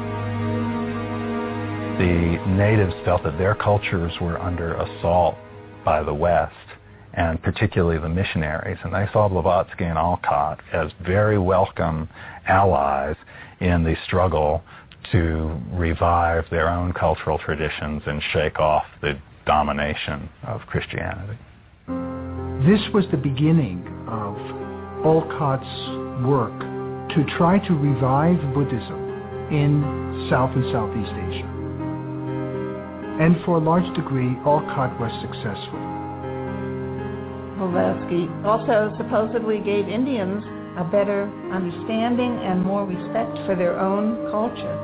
Speaker 22: The natives felt that their cultures were under assault by the West, and particularly the missionaries, and they saw Blavatsky and Alcott as very welcome allies in the struggle to revive their own cultural traditions and shake off the domination of Christianity.
Speaker 24: This was the beginning of Alcott's work to try to revive Buddhism in South and Southeast Asia. And for a large degree, Alcott was successful.
Speaker 1: Blavatsky also supposedly gave Indians a better understanding and more respect for their own culture.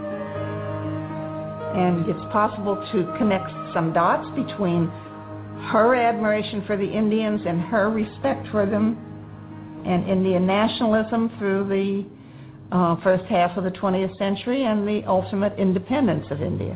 Speaker 1: And it's possible to connect some dots between her admiration for the Indians and her respect for them, and Indian nationalism through the first half of the 20th century and the ultimate independence of India.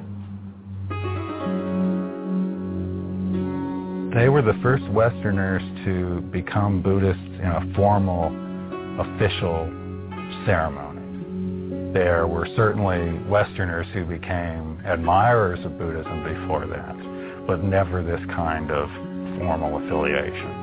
Speaker 22: They were the first Westerners to become Buddhists in a formal, official ceremony. There were certainly Westerners who became admirers of Buddhism before that, but never this kind of formal affiliation.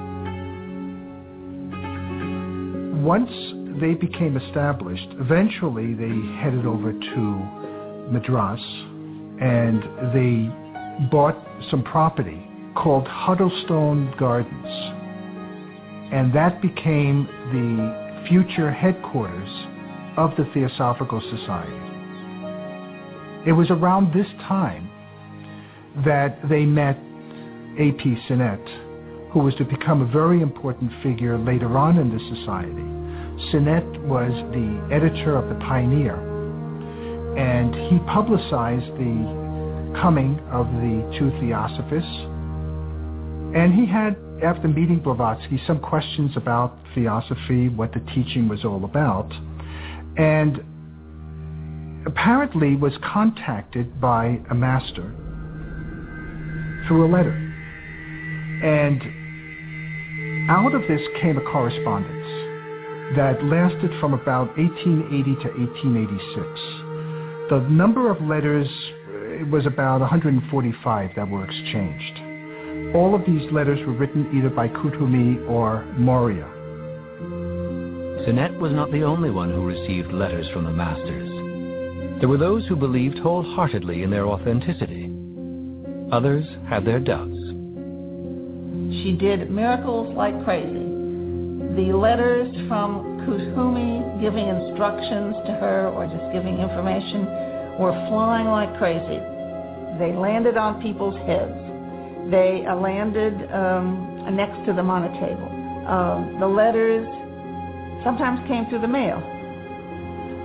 Speaker 24: Once they became established, eventually they headed over to Madras, and they bought some property called Huddlestone Gardens, and that became the future headquarters of the Theosophical Society. It was around this time that they met A.P. Sinnett, who was to become a very important figure later on in the society. Sinnett was the editor of the Pioneer, and he publicized the coming of the two Theosophists. And he had, after meeting Blavatsky, some questions about theosophy, what the teaching was all about, and apparently was contacted by a master through a letter. And out of this came a correspondence that lasted from about 1880 to 1886. The number of letters was about 145 that were exchanged. All of these letters were written either by Kuthumi or Maurya.
Speaker 23: Sinnett was not the only one who received letters from the masters. There were those who believed wholeheartedly in their authenticity. Others had their doubts.
Speaker 1: She did miracles like crazy. The letters from Kuthumi giving instructions to her or just giving information were flying like crazy. They landed on people's heads. They landed next to them on a table. The letters sometimes came through the mail.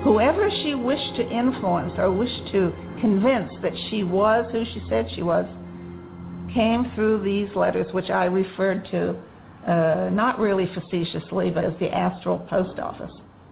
Speaker 1: Whoever she wished to influence or wished to convince that she was who she said she was came through these letters, which I referred to, not really facetiously, but as the astral post office.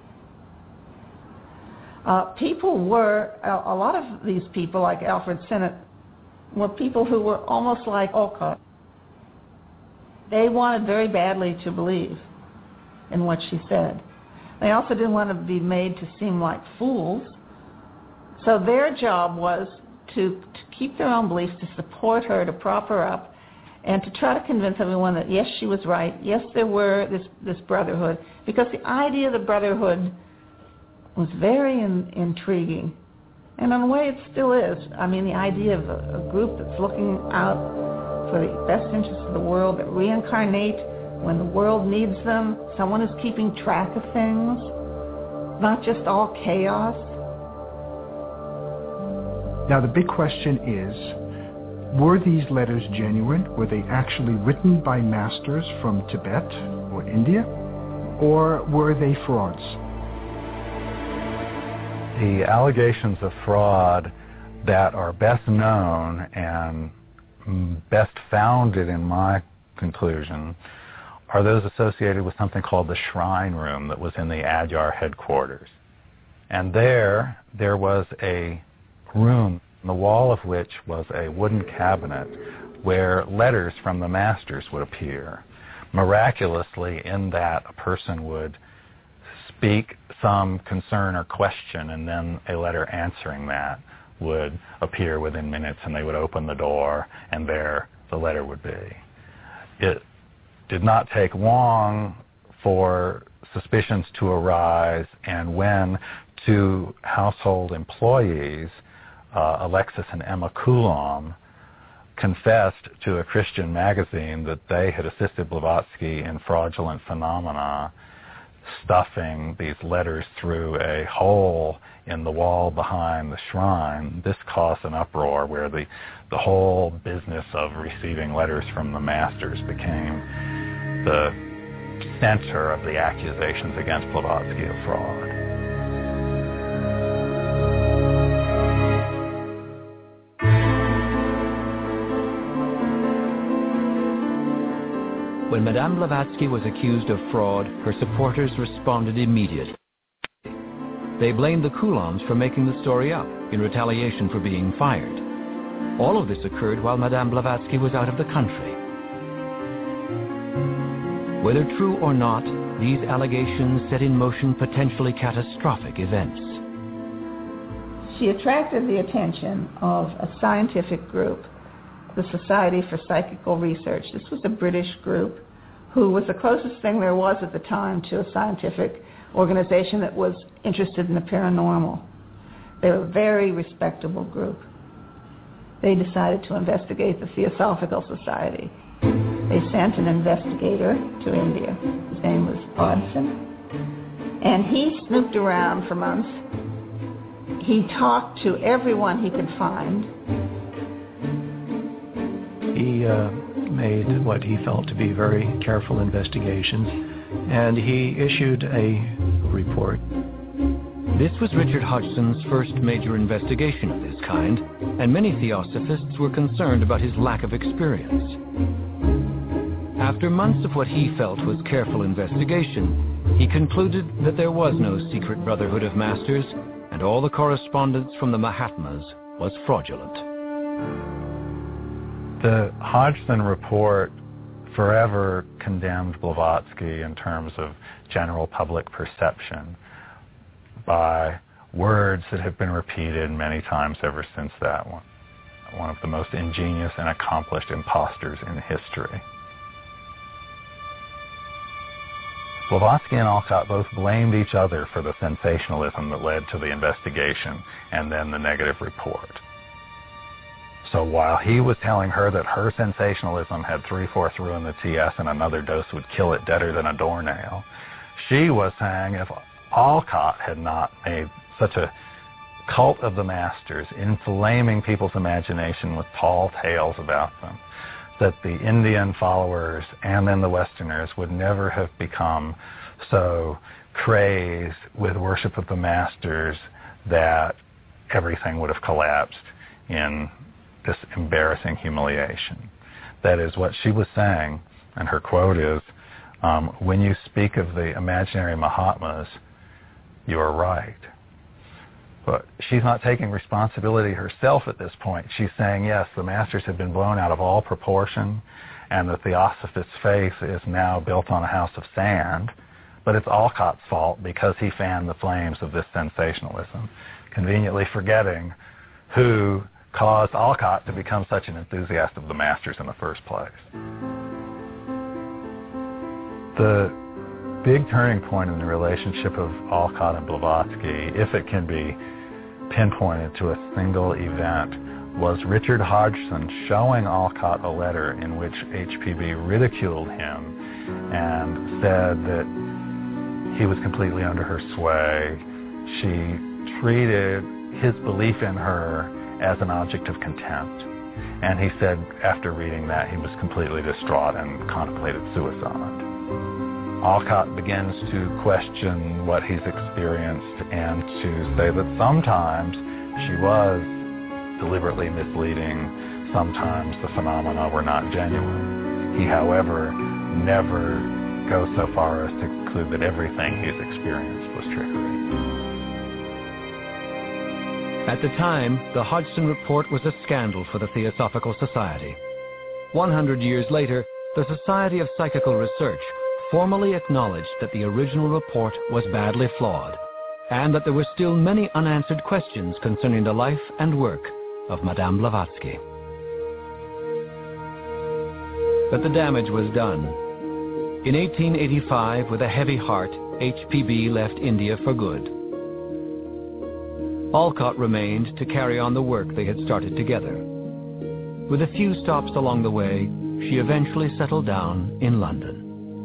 Speaker 1: People were, a lot of these people, like Alfred Sinnott, were people who were almost like Olcott. They wanted very badly to believe in what she said. They also didn't want to be made to seem like fools. So their job was to keep their own beliefs, to support her, to prop her up, and to try to convince everyone that, yes, she was right, yes, there were this brotherhood, because the idea of the brotherhood was very intriguing. And in a way, it still is. I mean, the idea of a group that's looking out for the best interests of the world, that reincarnate when the world needs them, someone is keeping track of things, not just all chaos.
Speaker 24: Now, the big question is, were these letters genuine? Were they actually written by masters from Tibet or India? Or were they frauds?
Speaker 22: The allegations of fraud that are best known and best founded, in my conclusion, are those associated with something called the Shrine Room that was in the Adyar headquarters. And there was a room, the wall of which was a wooden cabinet where letters from the masters would appear. Miraculously, in that, a person would speak some concern or question, and then a letter answering that would appear within minutes, and they would open the door, and there the letter would be. It did not take long for suspicions to arise, and when two household employees, Alexis and Emma Coulomb, confessed to a Christian magazine that they had assisted Blavatsky in fraudulent phenomena, stuffing these letters through a hole in the wall behind the shrine, this caused an uproar where the whole business of receiving letters from the masters became the center of the accusations against Blavatsky of fraud.
Speaker 23: When Madame Blavatsky was accused of fraud, her supporters responded immediately. They blamed the Coulombs for making the story up in retaliation for being fired. All of this occurred while Madame Blavatsky was out of the country. Whether true or not, these allegations set in motion potentially catastrophic events.
Speaker 1: She attracted the attention of a scientific group, the Society for Psychical Research. This was a British group who was the closest thing there was at the time to a scientific organization that was interested in the paranormal. They were a very respectable group. They decided to investigate the Theosophical Society. They sent an investigator to India. His name was Bodson. And he snooped around for months. He talked to everyone he could find.
Speaker 8: He made what he felt to be very careful investigations, and he issued a report.
Speaker 23: This was Richard Hodgson's first major investigation of this kind, and many theosophists were concerned about his lack of experience. After months of what he felt was careful investigation, he concluded that there was no secret brotherhood of masters, and all the correspondence from the Mahatmas was fraudulent.
Speaker 22: The Hodgson report forever condemned Blavatsky in terms of general public perception by words that have been repeated many times ever since that one. One of the most ingenious and accomplished imposters in history. Blavatsky and Olcott both blamed each other for the sensationalism that led to the investigation and then the negative report. So while he was telling her that her sensationalism had 3/4 ruined the TS and another dose would kill it deader than a doornail, she was saying if Olcott had not made such a cult of the masters, inflaming people's imagination with tall tales about them, that the Indian followers and then the Westerners would never have become so craze with worship of the masters that everything would have collapsed in this embarrassing humiliation. That is what she was saying, and her quote is, when you speak of the imaginary Mahatmas, you are right. But she's not taking responsibility herself at this point. She's saying, yes, the masters have been blown out of all proportion, and the Theosophist's faith is now built on a house of sand, but it's Alcott's fault because he fanned the flames of this sensationalism, conveniently forgetting who caused Alcott to become such an enthusiast of the masters in the first place. The big turning point in the relationship of Alcott and Blavatsky, if it can be pinpointed to a single event, was Richard Hodgson showing Alcott a letter in which HPB ridiculed him and said that he was completely under her sway. She treated his belief in her as an object of contempt. And he said after reading that he was completely distraught and contemplated suicide. Alcott begins to question what he's experienced and to say that sometimes she was deliberately misleading, sometimes the phenomena were not genuine. He, however, never goes so far as to conclude that everything he's experienced was trickery.
Speaker 23: At the time, the Hodgson Report was a scandal for the Theosophical Society. 100 years later, the Society of Psychical Research formally acknowledged that the original report was badly flawed, and that there were still many unanswered questions concerning the life and work of Madame Blavatsky. But the damage was done. In 1885, with a heavy heart, HPB left India for good. Alcott remained to carry on the work they had started together. With a few stops along the way, she eventually settled down in London.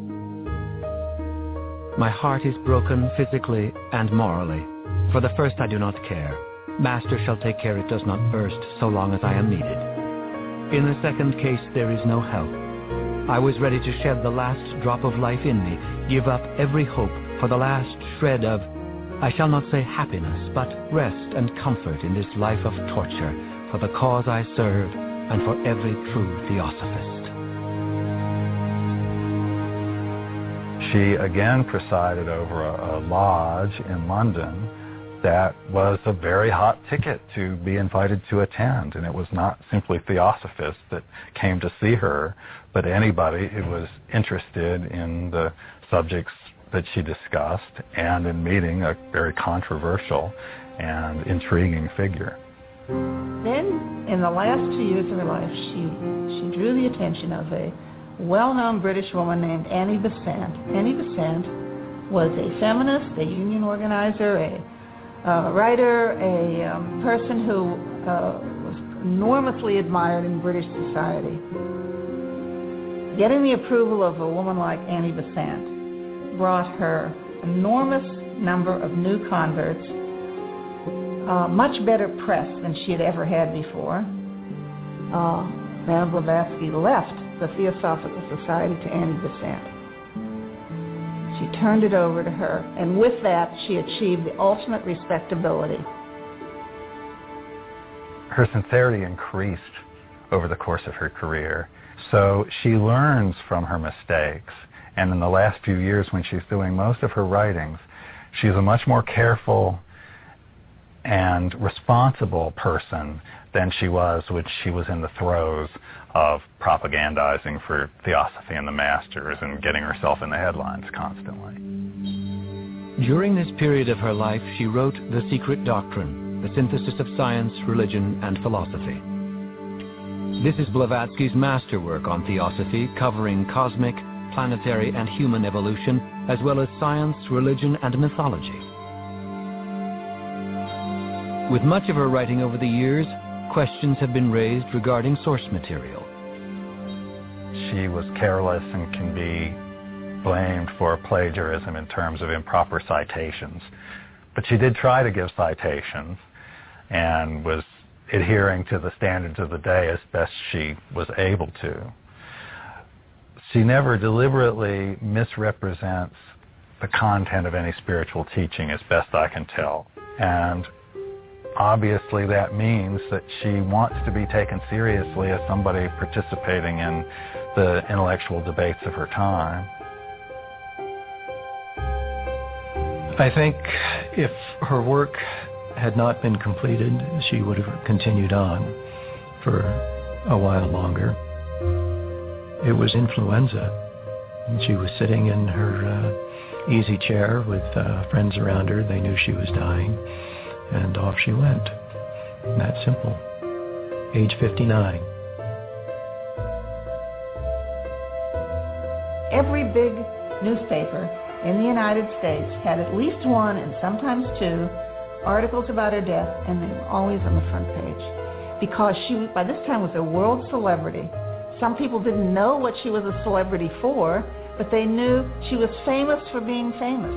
Speaker 23: My heart is broken physically and morally. For the first I do not care. Master shall take care it does not burst so long as I am needed. In the second case there is no help. I was ready to shed the last drop of life in me, give up every hope for the last shred of, I shall not say happiness, but rest and comfort in this life of torture for the cause I serve and for every true Theosophist.
Speaker 22: She again presided over a lodge in London that was a very hot ticket to be invited to attend. And it was not simply Theosophists that came to see her, but anybody who was interested in the subjects that she discussed and in meeting a very controversial and intriguing figure.
Speaker 1: Then, in the last 2 years of her life, she drew the attention of a well-known British woman named Annie Besant. Annie Besant was a feminist, a union organizer, a writer, a person who was enormously admired in British society. Getting the approval of a woman like Annie Besant brought her enormous number of new converts, much better press than she had ever had before. Madame Blavatsky left the Theosophical Society to Annie Besant. She turned it over to her, and with that, she achieved the ultimate respectability.
Speaker 22: Her sincerity increased over the course of her career, so she learns from her mistakes, and in the last few years when she's doing most of her writings, she's a much more careful and responsible person than she was when she was in the throes of propagandizing for Theosophy and the Masters and getting herself in the headlines constantly.
Speaker 23: During this period of her life, she wrote The Secret Doctrine, the synthesis of science, religion, and philosophy. This is Blavatsky's masterwork on Theosophy, covering cosmic, planetary, and human evolution, as well as science, religion, and mythology. With much of her writing over the years, questions have been raised regarding source material.
Speaker 22: She was careless and can be blamed for plagiarism in terms of improper citations. But she did try to give citations and was adhering to the standards of the day as best she was able to. She never deliberately misrepresents the content of any spiritual teaching as best I can tell. And obviously that means that she wants to be taken seriously as somebody participating in the intellectual debates of her time.
Speaker 8: I think if her work had not been completed, she would have continued on for a while longer. It was influenza, and she was sitting in her easy chair with friends around her. They knew she was dying, and off she went. That simple. Age 59.
Speaker 1: Every big newspaper in the United States had at least one, and sometimes two, articles about her death, and they were always on the front page. Because she, by this time, was a world celebrity. Some people didn't know what she was a celebrity for, but they knew she was famous for being famous.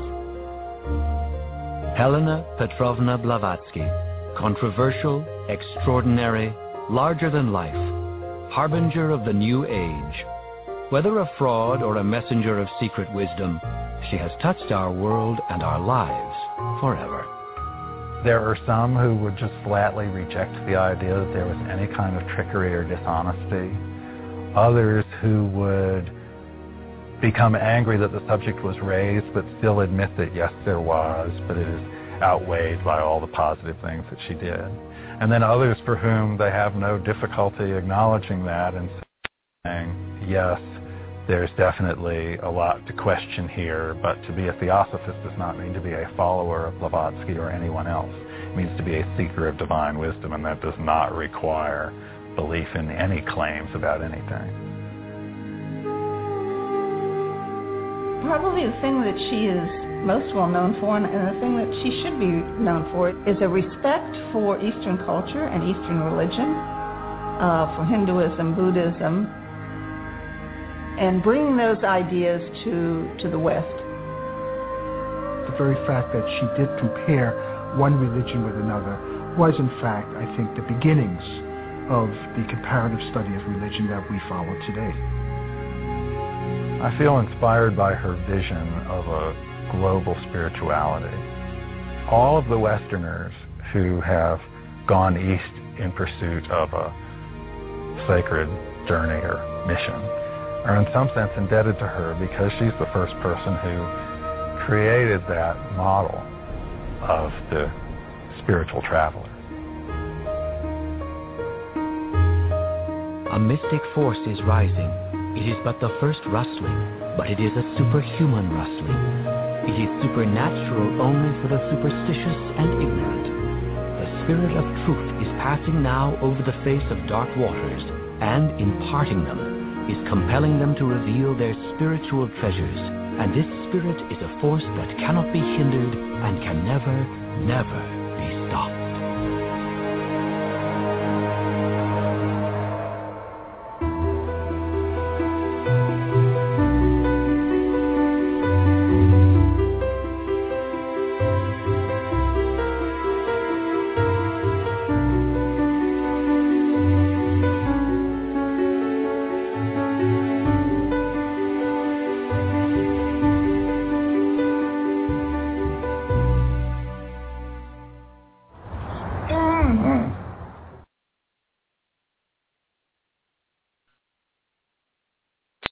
Speaker 23: Helena Petrovna Blavatsky, controversial, extraordinary, larger than life, harbinger of the new age. Whether a fraud or a messenger of secret wisdom, she has touched our world and our lives forever.
Speaker 22: There are some who would just flatly reject the idea that there was any kind of trickery or dishonesty. Others who would become angry that the subject was raised, but still admit that yes, there was, but it is outweighed by all the positive things that she did. And then others for whom they have no difficulty acknowledging that and saying, yes, there's definitely a lot to question here, but to be a theosophist does not mean to be a follower of Blavatsky or anyone else. It means to be a seeker of divine wisdom, and that does not require belief in any claims about anything.
Speaker 1: Probably the thing that she is most well known for, and the thing that she should be known for, is a respect for Eastern culture and Eastern religion, for Hinduism, Buddhism, and bringing those ideas to the West.
Speaker 24: The very fact that she did compare one religion with another was, in fact, I think, the beginnings of the comparative study of religion that we follow today.
Speaker 22: I feel inspired by her vision of a global spirituality. All of the Westerners who have gone east in pursuit of a sacred journey or mission are in some sense indebted to her because she's the first person who created that model of the spiritual traveler.
Speaker 23: A mystic force is rising. It is but the first rustling, but it is a superhuman rustling. It is supernatural only for the superstitious and ignorant. The spirit of truth is passing now over the face of dark waters, and imparting them, is compelling them to reveal their spiritual treasures. And this spirit is a force that cannot be hindered and can never, never be stopped.